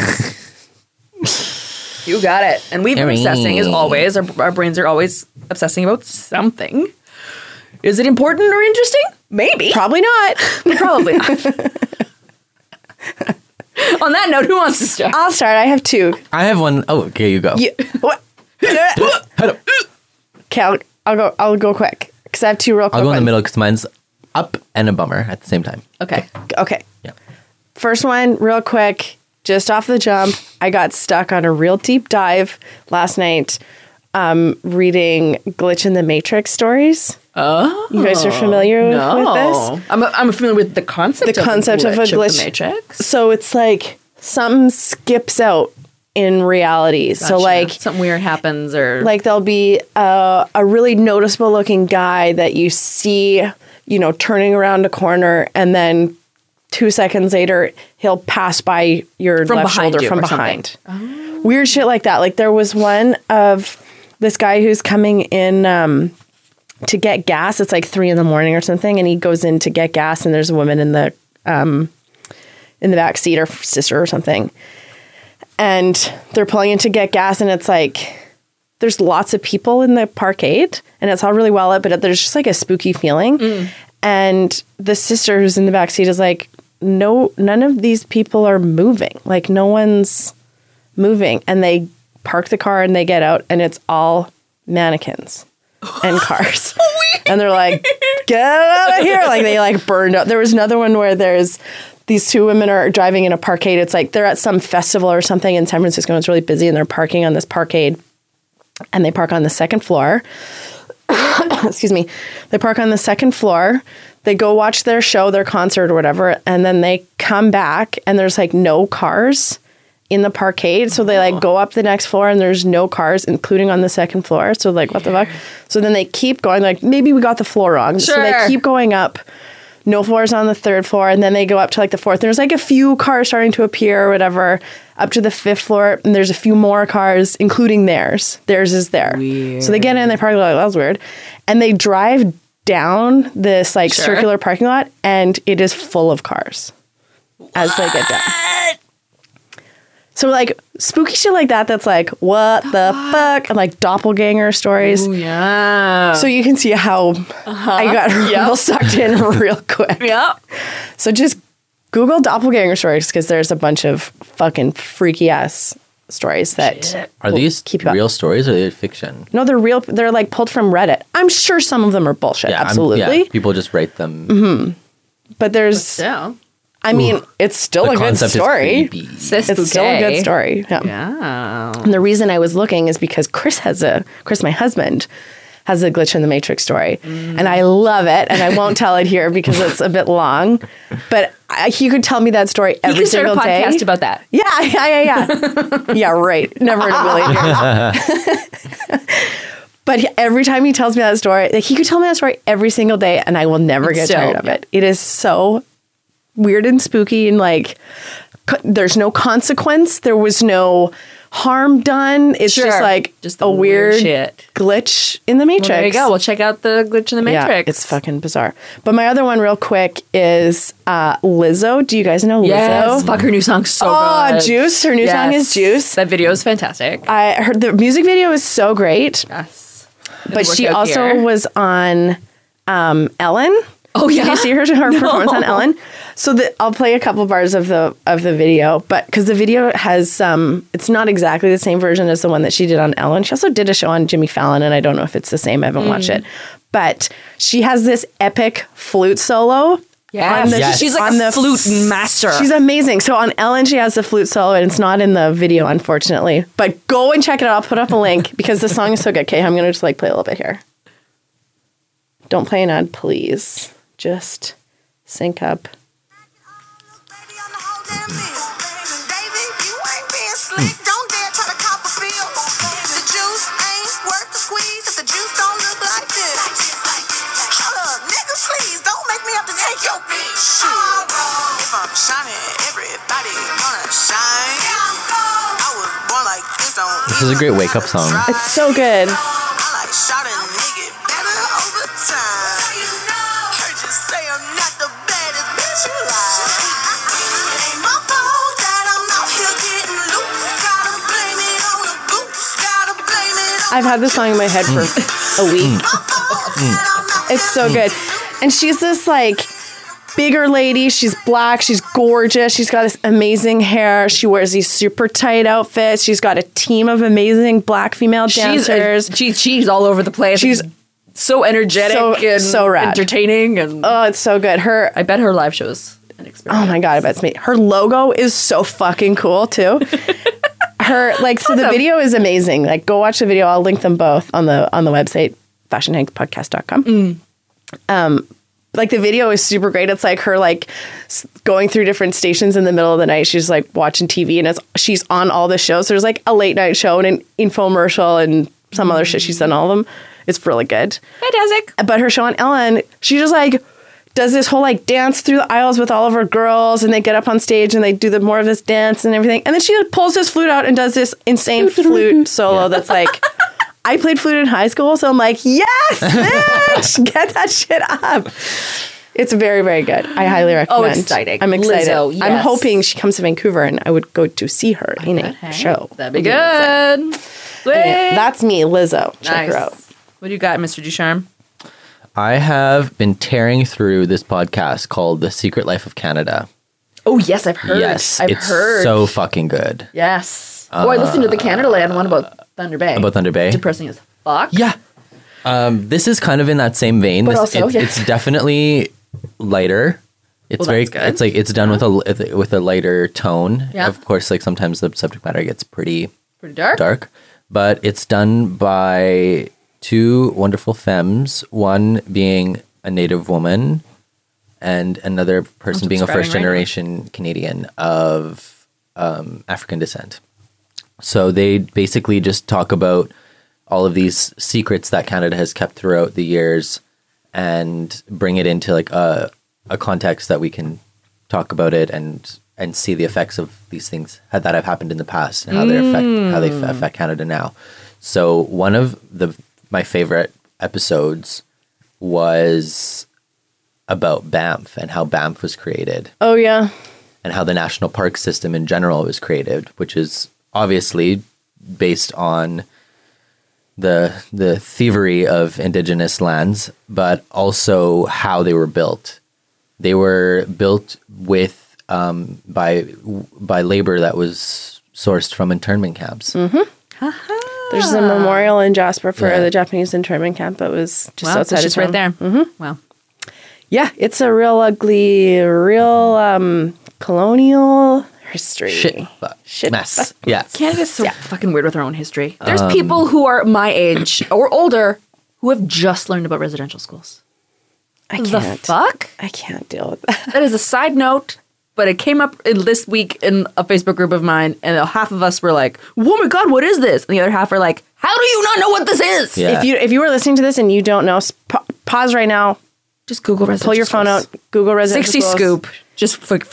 You got it. And we've been Harry. obsessing as always. Our, our brains are always obsessing about something. Is it important or interesting? Maybe. Probably not. Probably not. On that note, who wants to start? I'll start. I have two. I have one. Oh, okay, you go. You, what? Okay, I'll, I'll go. I'll go quick because I have two real quick I'll go in the ones. middle because mine's up and a bummer at the same time. Okay. Okay. Yeah. First one, real quick, just off the jump. I got stuck on a real deep dive last night, um, reading Glitch in the Matrix stories. Oh. You guys are familiar with this? I'm, I'm familiar with the concept The of concept a of a glitch glitch. the Matrix. So it's like something skips out in reality. So Gotcha. like something weird happens or like there'll be a, a really noticeable looking guy that you see, you know, turning around a corner, and then two seconds later he'll pass by your From left behind shoulder you from or behind. Weird shit like that. Like there was one of this guy who's coming in um, to get gas. It's like three in the morning or something, and he goes in to get gas, and there's a woman in the um, in the back seat, or sister or something. And they're pulling in to get gas, and it's like there's lots of people in the parkade, and it's all really well lit, but there's just like a spooky feeling. And the sister who's in the back seat is like, no, none of these people are moving. Like no one's moving. And they park the car and they get out, and it's all mannequins and cars. And they're like, get out of here. Like they like burned out. There was another one where there's these two women are driving in a parkade. It's like they're at some festival or something in San Francisco. And it's really busy, and they're parking on this parkade, and they park on the second floor. Excuse me. They park on the second floor. They go watch their show, their concert or whatever, and then they come back, and there's like no cars in the parkade. So they like go up the next floor, and there's no cars, including on the second floor. So like, what the fuck? So then they keep going, like, maybe we got the floor wrong. So they Sure. keep going up. No floors on the third floor, and then they go up to like the fourth. There's like a few cars starting to appear or whatever, up to the fifth floor, and there's a few more cars, including theirs. Theirs is there. Weird. So they get in, they park, like, that was weird. And they drive down this like Sure. circular parking lot, and it is full of cars as they get down. So like spooky shit like that, that's like, what the fuck? And like doppelganger stories. Ooh, yeah. So you can see how I got real sucked in real quick. yeah. So just Google doppelganger stories, because there's a bunch of fucking freaky ass stories that Are will these keep you up. real stories or are they fiction? No, they're real. They're like pulled from Reddit. I'm sure some of them are bullshit. I'm- absolutely. yeah, people just write them. But there's, Yeah. I mean, it's still The a good concept story. is creepy. C'est It's still a good spooky. story. Yeah. Yeah. And the reason I was looking is because Chris has a Chris, my husband, has a Glitch in the Matrix story, and I love it. And I won't tell it here because it's a bit long. But I, he could tell me that story You every can start a single day. podcast about that. Yeah, yeah, yeah, yeah. Yeah, right. Never in a million years. But he- every time he tells me that story, like he could tell me that story every single day, and I will never get Still, tired of yeah. it. It is so weird and spooky, and like co- there's no consequence. There was no harm done. It's just Sure. like Just the a weird weird, shit. glitch in the Matrix. Well, there you go. We'll check out the glitch in the Matrix. Yeah, it's fucking bizarre. But my other one, real quick, is uh, Lizzo. Do you guys know Lizzo? Yes. Fuck, her new song's so Oh, good. Juice. Her new song is Juice. That video is fantastic. I heard the music video is so great, Yes. but she workout also gear. was on um, Ellen. Oh, yeah? Did you see her, her No. performance on Ellen? So the, I'll play a couple bars of the of the video, but because the video has um, it's not exactly the same version as the one that she did on Ellen. She also did a show on Jimmy Fallon, and I don't know if it's the same. I haven't watched Mm. it, but she has this epic flute solo. Yeah, on the- Yes. she's like on a the- flute master. She's amazing. So on Ellen, she has the flute solo, and it's not in the video, unfortunately. But go and check it out. I'll put up a link because the song is so good. Okay, I'm gonna just like play a little bit here. Don't play an ad, please. Just sync up. Baby, on the whole damn meal. Baby, you ain't being slick. Don't dare try to cop a feel. The juice ain't worth the squeeze if the juice don't look like this. Hold up, nigga, please don't make me have to take your bitch. Shit. If I'm shining, everybody gonna shine. I was born like this, don't This is a great wake up song. It's so good. I like shot a nigga better over time. Heard you say I'm not the baddest bitch you like. It ain't my fault that I'm out here getting loose. Gotta blame it on the goose. Gotta blame it on I've had this song in my head for a week. my fault that I'm out It's so good. And she's this like bigger lady. She's black. She's gorgeous. She's got this amazing hair. She wears these super tight outfits. She's got a team of amazing black female she's, dancers. uh, she's she's all over the place. She's so energetic so- and so rad. entertaining, and Oh, it's so good. Her I bet her live shows an experience. Oh my god, I bet it's me. Her logo is so fucking cool too. Her like so the Awesome. video is amazing. Like go watch the video. I'll link them both on the on the website fashion hank podcast dot com. Mm. Um like the video is super great. It's like her like s- going through different stations in the middle of the night. She's like watching T V and it's she's on all the shows. There's like a late night show and an infomercial and some other shit. She's done all of them. It's really good. Fantastic. But her show on Ellen, she just like does this whole like dance through the aisles with all of her girls, and they get up on stage and they do the more of this dance and everything. And then she pulls this flute out and does this insane flute solo that's like, I played flute in high school, so I'm like, yes, bitch, get that shit up. It's very, very good. I highly recommend. exciting. I'm excited. Lizzo, I'm yes. hoping she comes to Vancouver and I would go to see her in a show. That'd be Would amazing. good. Sweet. Anyway, that's me, Lizzo. Check nice. her out. What do you got, Mister Ducharme? I have been tearing through this podcast called The Secret Life of Canada. Oh yes, I've heard. Yes, I've it's heard. so fucking good. yes. oh, I listened to the Canada Land one about Thunder Bay. About Thunder Bay? Depressing as fuck. Yeah. Um, this is kind of in that same vein. But This, also, it's, yeah. it's definitely lighter. It's Well, very. that's good. It's like it's done with a with a lighter tone. Yeah. Of course, like sometimes the subject matter gets pretty Pretty dark. dark, but it's done by two wonderful femmes. One being a Native woman, and another person being a subscribing first right now. generation Canadian of um, African descent. So they basically just talk about all of these secrets that Canada has kept throughout the years, and bring it into like a a context that we can talk about it and and see the effects of these things that have happened in the past and how they affect how they f- affect Canada now. So one of the my favorite episodes was about Banff and how Banff was created Oh, yeah. and how the national park system in general was created, which is obviously based on the the thievery of indigenous lands, but also how they were built. They were built with um, by by labor that was sourced from internment camps. There's a memorial in Jasper for Yeah. the Japanese internment camp that was just Wow, outside it's just of right town. there. Mm-hmm. Wow. Yeah, it's a real ugly, real um, colonial history. Shit, fuck, Shit mess. fuck. Yeah, Canada's so fucking weird with their own history. There's people who are my age or older who have just learned about residential schools. I The can't. fuck? I can't deal with that. That is a side note, but it came up in this week in a Facebook group of mine, and half of us were like, "Oh my god, what is this?" And the other half are like, "How do you not know what this is?" Yeah. If you if you were listening to this and you don't know, s- pa- pause right now. Just Google residential Pull your phone schools. out. Google residential sixty schools. scoop. Just f- figure it out.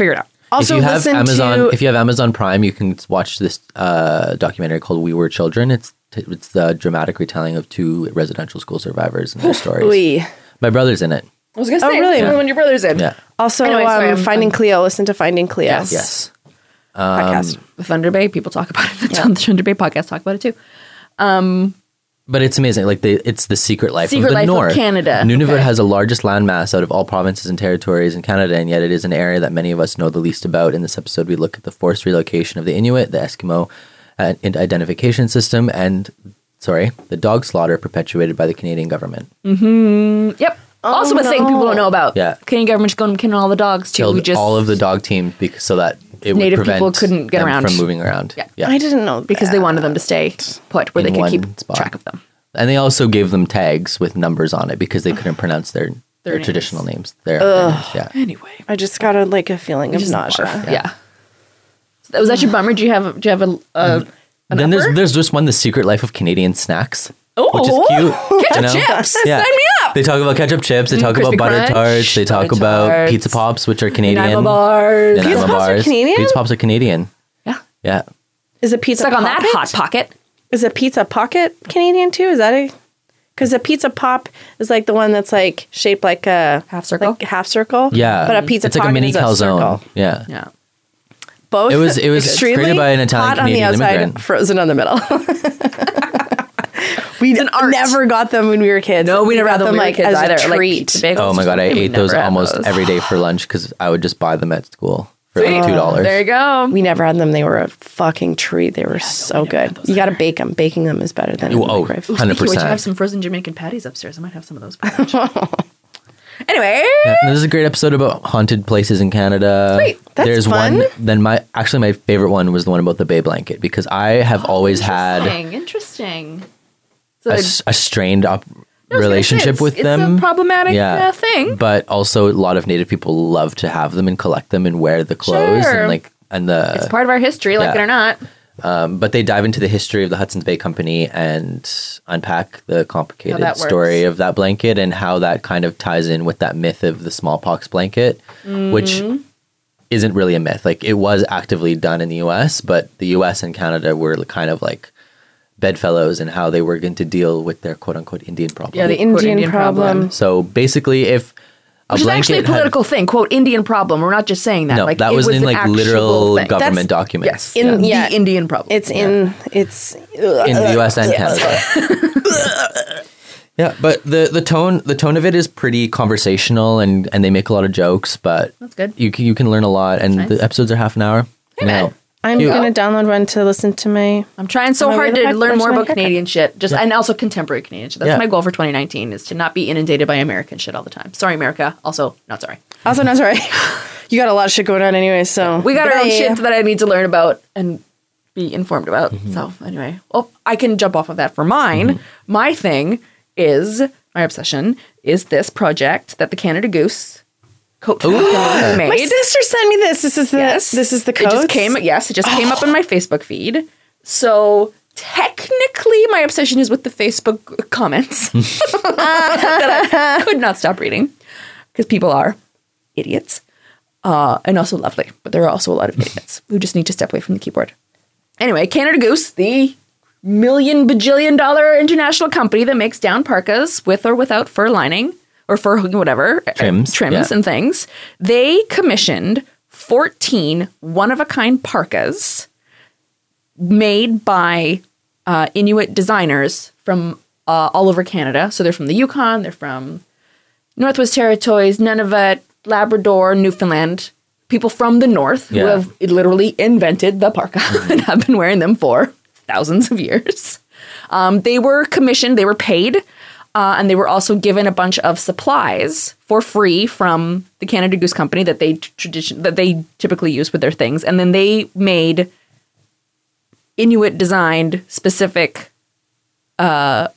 Also, if you have listen Amazon, to if you have Amazon Prime, you can watch this uh, documentary called "We Were Children." It's it's the dramatic retelling of two residential school survivors and their stories. Louis. My brother's in it. I was gonna Oh, say, really? yeah. When your brother's in. Yeah. Also, Anyway, sorry, um, I'm- Finding I'm- Cleo. Listen to Finding Cleo. Yes. Yes. Podcast. The Thunder Bay, people talk about it. The Thunder Bay podcast talk about it too. But it's amazing. Like they, it's the secret life Secret of the life of North. Canada. Nunavut Okay. has the largest landmass out of all provinces and territories in Canada, and yet it is an area that many of us know the least about. In this episode, we look at the forced relocation of the Inuit, the Eskimo uh, identification system, and sorry, the dog slaughter perpetuated by the Canadian government. Yep. also a thing people don't know about. Yeah. Canadian government just going and killing all the dogs too. Killed We just all of the dog team because so that it Native would prevent people couldn't get them around. from moving around. Yeah. yeah. I didn't know because they wanted them to stay put where In they could one keep spot. track of them. And they also gave them tags with numbers on it because they couldn't pronounce their their, names. traditional names. Their, their names, yeah. Anyway, I just got a, like a feeling of just nausea. barf. Yeah. So was that your bummer? Do you have do you have a, a an Then upper? there's there's just one, The Secret Life of Canadian Snacks, Oh, which is cute. ketchup you know? chips. Yeah. Sign me up. They talk about ketchup chips. They talk Crispy about butter Crunch, tarts. They talk butter about tarts, pizza pops, which are Canadian. Nanaimo bars. Nanaimo Pizza pops are bars. Canadian? Pizza pops are Canadian. Yeah. Yeah. Is a pizza Stuck on that pocket? hot pocket. Is a pizza pocket Canadian too? Is that a? Because a pizza pop is like the one that's like shaped like a Half circle? like half circle. Yeah. but a pizza It's like a pocket mini is calzone. circle. Yeah. Yeah. Both. It was- it was extremely created by an Italian hot on the Canadian outside, immigrant. frozen on the middle. we an art. never got them when we were kids. No, we never had got them when we were like kids as either. a Like treat. pizza bagels Oh my or god, I something. We ate those never had almost those. every day for lunch because I would just buy them at school for Sweet. like two dollars. There you go. we never had them. They were a fucking treat. They were so good. You got to bake them. Baking them is better than in the Oh, microwave. one hundred Speaking of which, I have percent. some frozen Jamaican patties upstairs. I might have some of those. for lunch. Anyway, Yeah, and this is a great episode about haunted places in Canada. Sweet. That's There's fun. one. Then my actually my favorite one was the one about the bay blanket because I have always had interesting. Interesting. So a, they're- s- a strained op- I was gonna say, relationship it's- with it's them. a problematic yeah. uh, thing. But also, a lot of Native people love to have them and collect them and wear the clothes Sure. and like and the. It's part of our history, like yeah. it or not. Um, but they dive into the history of the Hudson's Bay Company and unpack the complicated that story works. of that blanket and how that kind of ties in with that myth of the smallpox blanket, which Mm-hmm. isn't really a myth. Like it was actively done in the U S, but the U S and Canada were kind of like bedfellows in how they were going to deal with their quote unquote Indian problem. Yeah, the Indian, quote, Indian problem. problem. so basically, if a Which is blanket actually a had- political thing. Quote, Indian problem. We're not just saying that. no, like, that it was, in an like actual literal thing. government That's- documents. Yes. In- the yeah. Indian problem. It's in. It's in the U S and Canada. Yeah, but the, the tone the tone of it is pretty conversational and, and they make a lot of jokes, but That's good. You can you can learn a lot, and Nice. the episodes are half an hour. Hey, man. Now, I'm Cute. gonna download one to listen to my. I'm trying so On my hard way to to the learn park, more watch my about haircut. Canadian shit, just and also contemporary Canadian shit. That's Yeah. my goal for twenty nineteen is to not be inundated by American shit all the time. Sorry, America. Also, not sorry. Also, no, sorry. You got a lot of shit going on anyway, so We got our own Bye. shit that I need to learn about and be informed about. Mm-hmm. So anyway, well, I can jump off of that for mine. My thing is my obsession is this project that the Canada Goose coat company made. My sister sent me this. This is the. Yes. This is the It code. just came. Yes, it just came up in my Facebook feed. So technically, my obsession is with the Facebook comments that I could not stop reading because people are idiots uh, and also lovely, but there are also a lot of idiots who just need to step away from the keyboard. Anyway, Canada Goose, the million bajillion dollar international company that makes down parkas with or without fur lining or fur whatever Trims, trims yeah. and things. They commissioned fourteen one-of-a-kind parkas made by uh, Inuit designers from uh, all over Canada. So they're from the Yukon, they're from Northwest Territories, Nunavut, Labrador, Newfoundland. People from the north who Yeah. have literally invented the parka and have been wearing them for thousands of years. Um, they were commissioned, they were paid, uh, and they were also given a bunch of supplies for free from the Canada Goose Company that they tradition that they typically use with their things. And then they made Inuit designed specific uh,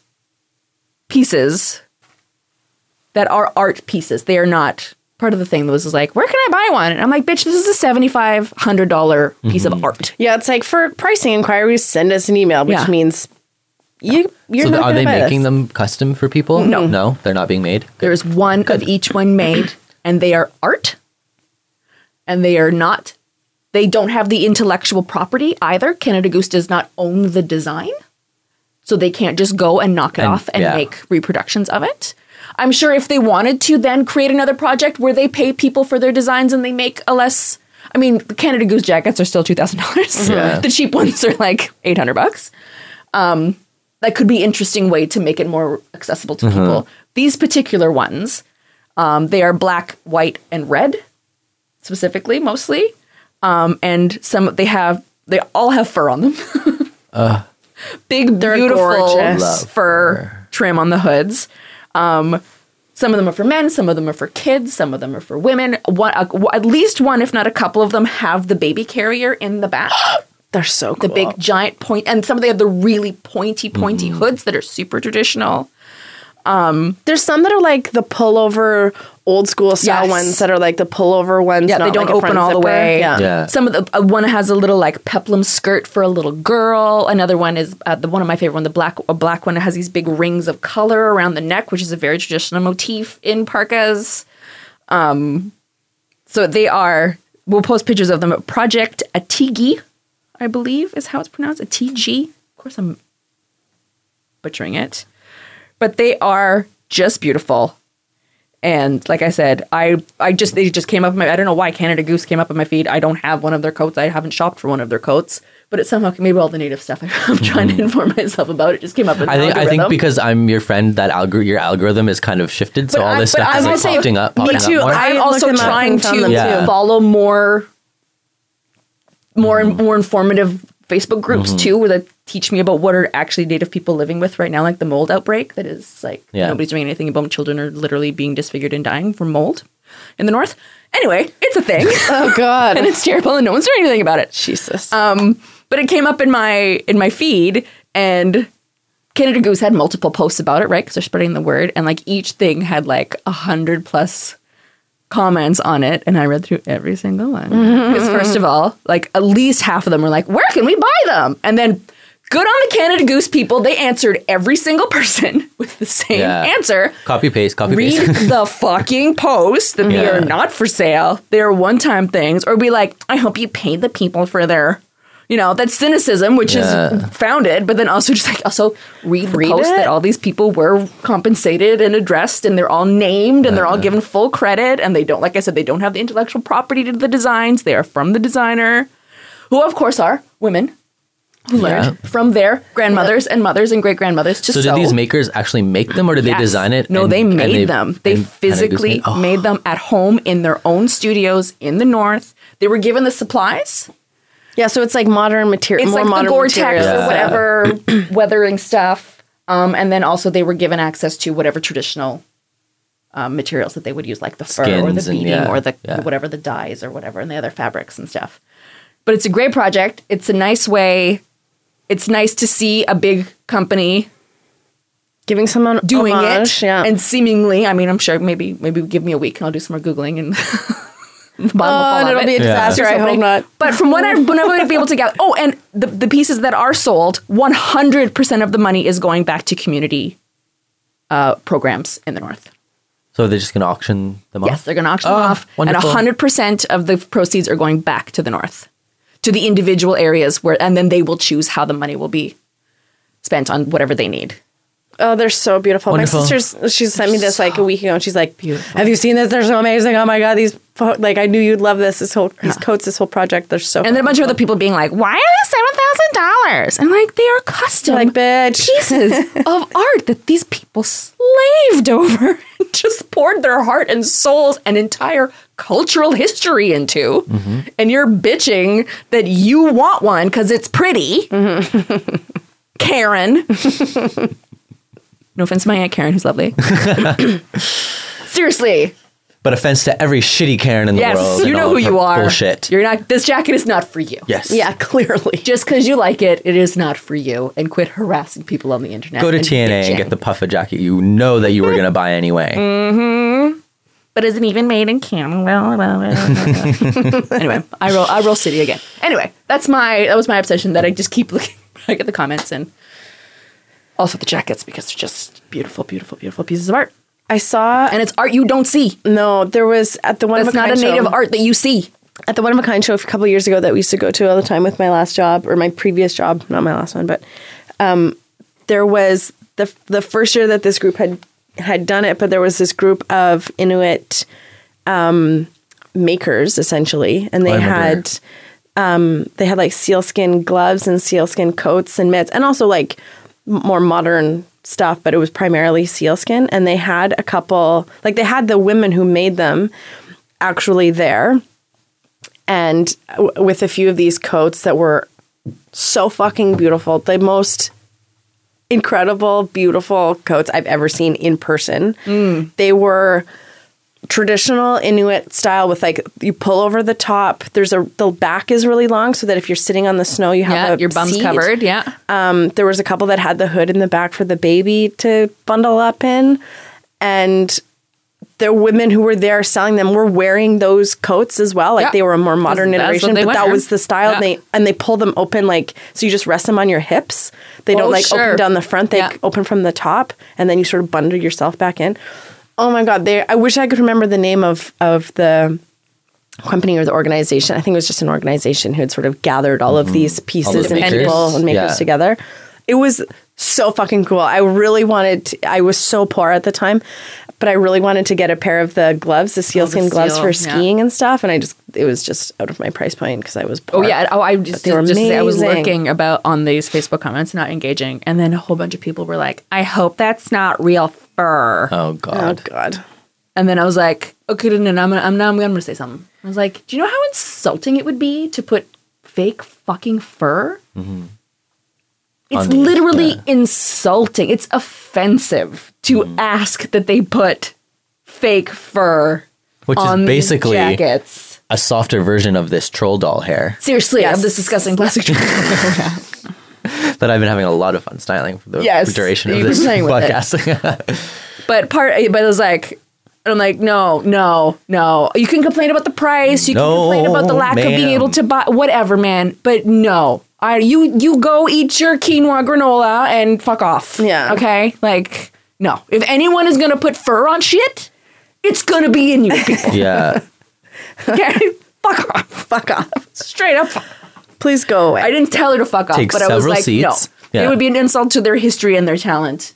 pieces that are art pieces. They are not part of the thing that was like, where can I buy one? And I'm like, bitch, this is a seventy-five hundred dollars piece Mm-hmm. of art. Yeah, it's like for pricing inquiries, send us an email, which Yeah. means you you're so not are gonna they buy making this. them custom for people? No. no, they're not being made. There's one of each one made, and they are art, and they are not They don't have the intellectual property either. Canada Goose does not own the design. So they can't just go and knock it And- off and yeah. make reproductions of it. I'm sure if they wanted to then create another project where they pay people for their designs and they make a less, I mean, the Canada Goose jackets are still two thousand dollars. Yeah. The cheap ones are like eight hundred bucks. Um, that could be an interesting way to make it more accessible to people. These particular ones, um, they are black, white, and red, specifically, mostly. Um, and some, they have, they all have fur on them. Big, They're beautiful gorgeous. Love fur trim on the hoods. Um, some of them are for men, some of them are for kids, some of them are for women. One, uh, at least one, if not a couple of them, have the baby carrier in the back. They're so cool. The big giant point, and some of them have the really pointy, pointy hoods that are super traditional. There's some that are like the pullover old school style Yes. ones that are like the pullover ones. Yeah, they not don't like a open front all the zipper. way. Yeah. Yeah. Some of the uh, one has a little like peplum skirt for a little girl. Another one is uh, the one of my favorite one. The black a black one has these big rings of color around the neck, which is a very traditional motif in parkas. Um, so they are. We'll post pictures of them. Project Atigi, I believe, is how it's pronounced. Atigi. Of course, I'm butchering it, but they are just beautiful. And like I said, I I just they just came up. In my, I don't know why Canada Goose came up in my feed. I don't have one of their coats. I haven't shopped for one of their coats, but it somehow maybe all the native stuff I'm trying to inform myself about. It just came up in the I think I think algorithm. because I'm your friend, that algor- your algorithm is kind of shifted, so But all I- this but stuff I is like was gonna say, popping up. me Popping too. Up more. I I'm looked also them up trying and found to them too. follow more more more informative Facebook groups too, where they teach me about what are actually native people living with right now, like the mold outbreak that is like Yeah. nobody's doing anything about. Children are literally being disfigured and dying from mold in the north. Anyway, it's a thing. Oh God. And it's terrible and no one's doing anything about it. Jesus. Um, but it came up in my in my feed, and Canada Goose had multiple posts about it, right? Because they're spreading the word, and like each thing had like a hundred plus comments on it, and I read through every single one. Because first of all, like at least half of them were like, "Where can we buy them?" And then, good on the Canada Goose people, they answered every single person with the same Yeah. answer. Copy paste, copy Read paste. the fucking post that they Yeah. are not for sale. They are one-time things. Or be like, I hope you pay the people for their, you know, that's cynicism, which Yeah. is founded, but then also just like, also read the Read post it. that all these people were compensated and addressed, and they're all named, and they're all given full credit, and they don't, like I said, they don't have the intellectual property to the designs. They are from the designer, who of course are women who learned Yeah. from their grandmothers and mothers and great-grandmothers to So sew. did these makers actually make them, or did they Yes. design it? No, and- they and made them. They and Canada Goose physically made- oh. made them at home in their own studios in the north. They were given the supplies. yeah. So it's like modern material. It's more like the modern Gore-Tex materials. or Yeah. whatever weathering stuff. Um, and then also they were given access to whatever traditional um, materials that they would use, like the fur or the Skins and- beading yeah, or the yeah. whatever the dyes or whatever, and the other fabrics and stuff. But it's a great project. It's a nice way. It's nice to see a big company Giving someone doing homage, it, Yeah. and seemingly, I mean, I'm sure maybe maybe give me a week and I'll do some more googling and the bottom will fall oh, and out it'll of be a it. disaster. I hope not. But from what I when I would be able to get, oh, and the the pieces that are sold, one hundred percent of the money is going back to community uh, programs in the north. So they're just going to auction them off? Yes, they're going to auction Oh, them off, wonderful. and one hundred percent of the proceeds are going back to the north, to the individual areas where, and then they will choose how the money will be spent on whatever they need. Oh, they're so beautiful. Wonderful. My sister's, she sent me this like a week ago, and she's like, "Have you seen this? They're so amazing. Oh my God, these, fo- like, I knew you'd love this. This whole, these coats, this whole project, they're so And then a bunch of other people being like, why are they seven thousand dollars? And like, they are custom like, bitch. pieces of art that these people slaved over and just poured their heart and souls and entire cultural history into. And you're bitching that you want one because it's pretty. Karen. No offense to my Aunt Karen, who's lovely. Seriously. But offense to every shitty Karen in the Yes, world. you and know all who of her you are. Bullshit. You're not. This jacket is not for you. Yes. Yeah, clearly. Just because you like it, it is not for you. And quit harassing people on the internet. Go to and T N A bitching. and get the puffer jacket you know that you were going to buy anyway. But isn't even made in Canada. Anyway, I roll. I roll city again. Anyway, that's my. That was my obsession. That I just keep looking. I get the comments and also the jackets because they're just beautiful, beautiful, beautiful pieces of art. I saw, And it's art you don't see. no, there was at the one That's of a not a kind native show, art that you see. at the One of a Kind show a couple of years ago that we used to go to all the time with my last job or my previous job, not my last one, but um, there was the the first year that this group had had done it, but there was this group of Inuit um, makers essentially, and they I remember. had um, they had like sealskin gloves and sealskin coats and mitts, and also like m- more modern stuff, but it was primarily sealskin. And they had a couple, like they had the women who made them actually there, and w- with a few of these coats that were so fucking beautiful, the most incredible, beautiful coats I've ever seen in person. They were traditional Inuit style with like you pull over the top. There's a the back is really long so that if you're sitting on the snow, you have Yeah, a your bum's seat. covered. Yeah. Um, there was a couple that had the hood in the back for the baby to bundle up in, and the women who were there selling them were wearing those coats as well. Like Yeah. they were a more modern That's what iteration, they but that wear. was the style. Yeah. And they and they pull them open like so you just rest them on your hips. They don't Oh, like sure. open down the front. They Yeah. open from the top, and then you sort of bundle yourself back in. Oh my god! They I wish I could remember the name of of the company or the organization. I think it was just an organization who had sort of gathered all of these pieces the and makers. people and makers Yeah. together. It was so fucking cool. I really wanted to, I was so poor at the time, but I really wanted to get a pair of the gloves, the sealskin gloves seal, for yeah. skiing and stuff. And I just, it was just out of my price point because I was poor. Oh yeah. Oh, I just, they were just say I was amazing. lurking about on these Facebook comments, not engaging, and then a whole bunch of people were like, "I hope that's not real fur." Oh Oh God. God. And then I was like, "Okay, no, no, I'm gonna, I'm now I'm gonna say something." I was like, "Do you know how insulting it would be to put fake fucking fur?" It's On the- literally yeah. insulting. It's offensive to ask that they put fake fur Which on is these basically jackets. a softer version of this troll doll hair Seriously, Yes. of this disgusting plastic. that I've been having a lot of fun styling for the Yes, duration of you've been this playing with it. podcast. But part, but it was like, and I'm like, no, no, no. You can complain about the price. You No, can complain about the lack of being ma'am. able to buy whatever, man. But no, I you you go eat your quinoa granola and fuck off. Yeah. Okay. Like no. If anyone is gonna put fur on shit, it's gonna be in you people. yeah. Okay. Fuck off. Fuck off. Straight up. Fuck off. Please go away. I didn't tell her to fuck off, Take but I was several like, seats. no. Yeah. It would be an insult to their history and their talent.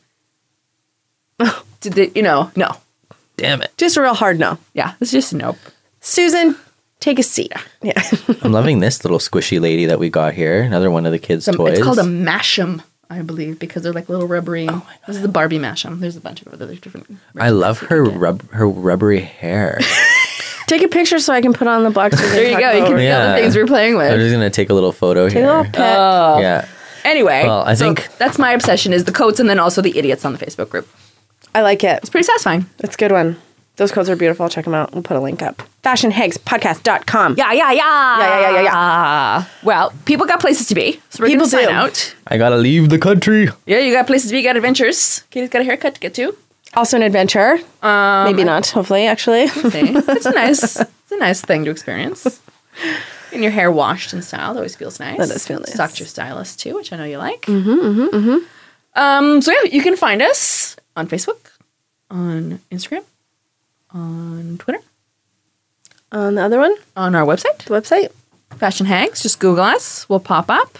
Did they, you know, no. Damn it. Just a real hard no. Yeah, it's just a nope. Susan, take a seat. Yeah. I'm loving this little squishy lady that we got here. Another one of the kids' Some- toys. It's called a mash'em, I believe, because they're like little rubbery. this is the Barbie mash'em. There's a bunch of other different. I love her rub her rubbery hair. Take a picture so I can put on the box. There you go. You can see all the things we're playing Oh, I'm with. just gonna take a little photo Take a here. little pic. Yeah. Anyway, Well, I so think- that's my obsession is the coats and then also the idiots on the Facebook group. I like it. It's pretty satisfying. It's a good one. Those codes are beautiful. Check them out. We'll put a link up. fashion hags podcast dot com. Yeah, yeah, yeah, Yeah, yeah, yeah, yeah, Well, people got places to be, so we're People gonna sign do. out. I gotta leave the country. Yeah, you got places to be, you got adventures. Katie's got a haircut to get to. Also an adventure. Um, Maybe not. Hopefully, actually. See? It's a nice, it's a nice thing to experience. And your hair washed and styled always feels nice. That does feel nice. Talk to your stylist too, which I know you like. Mm-hmm, mm-hmm, mm-hmm. Um, so yeah, you can find us on Facebook, on Instagram, on Twitter, On the other one, on our website, the website. Fashion Hags. Just Google us. We'll pop up.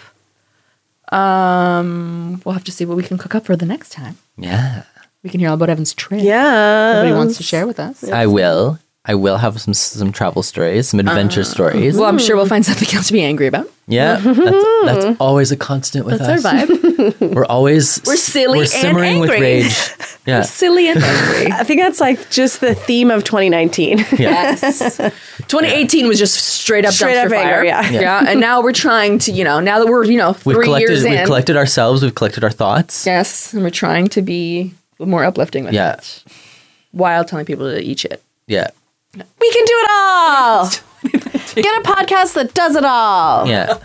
Um, we'll have to see what we can cook up for the next time. Yeah. We can hear all about Evan's trip. Yeah. Nobody wants to share with us. I will. I will have some some travel stories, some adventure stories. Well, I'm sure we'll find something else to be angry about. Yeah, that's, that's always a constant with That's us. our vibe. We're always We're silly we're and simmering with angry. rage. Yeah, Silly and angry. I think that's like just the theme of twenty nineteen. yeah. Yes. twenty eighteen was just straight up Straight dumpster up fire. anger, yeah. yeah. And now we're trying to, you know, now that we're, you know, We've three collected. years We've in. collected ourselves. We've collected our thoughts. Yes. And we're trying to be more uplifting with Yeah. it. While telling people to eat shit. Yeah, We can do it all. Get a podcast that does it all. yeah.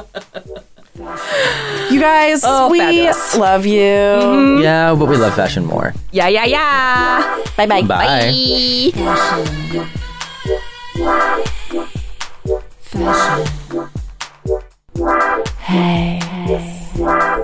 You guys, Oh, we fabulous. love you. Yeah, but we love fashion more. Yeah, yeah, yeah. Bye-bye. Bye. Fashion. Fashion. Hey.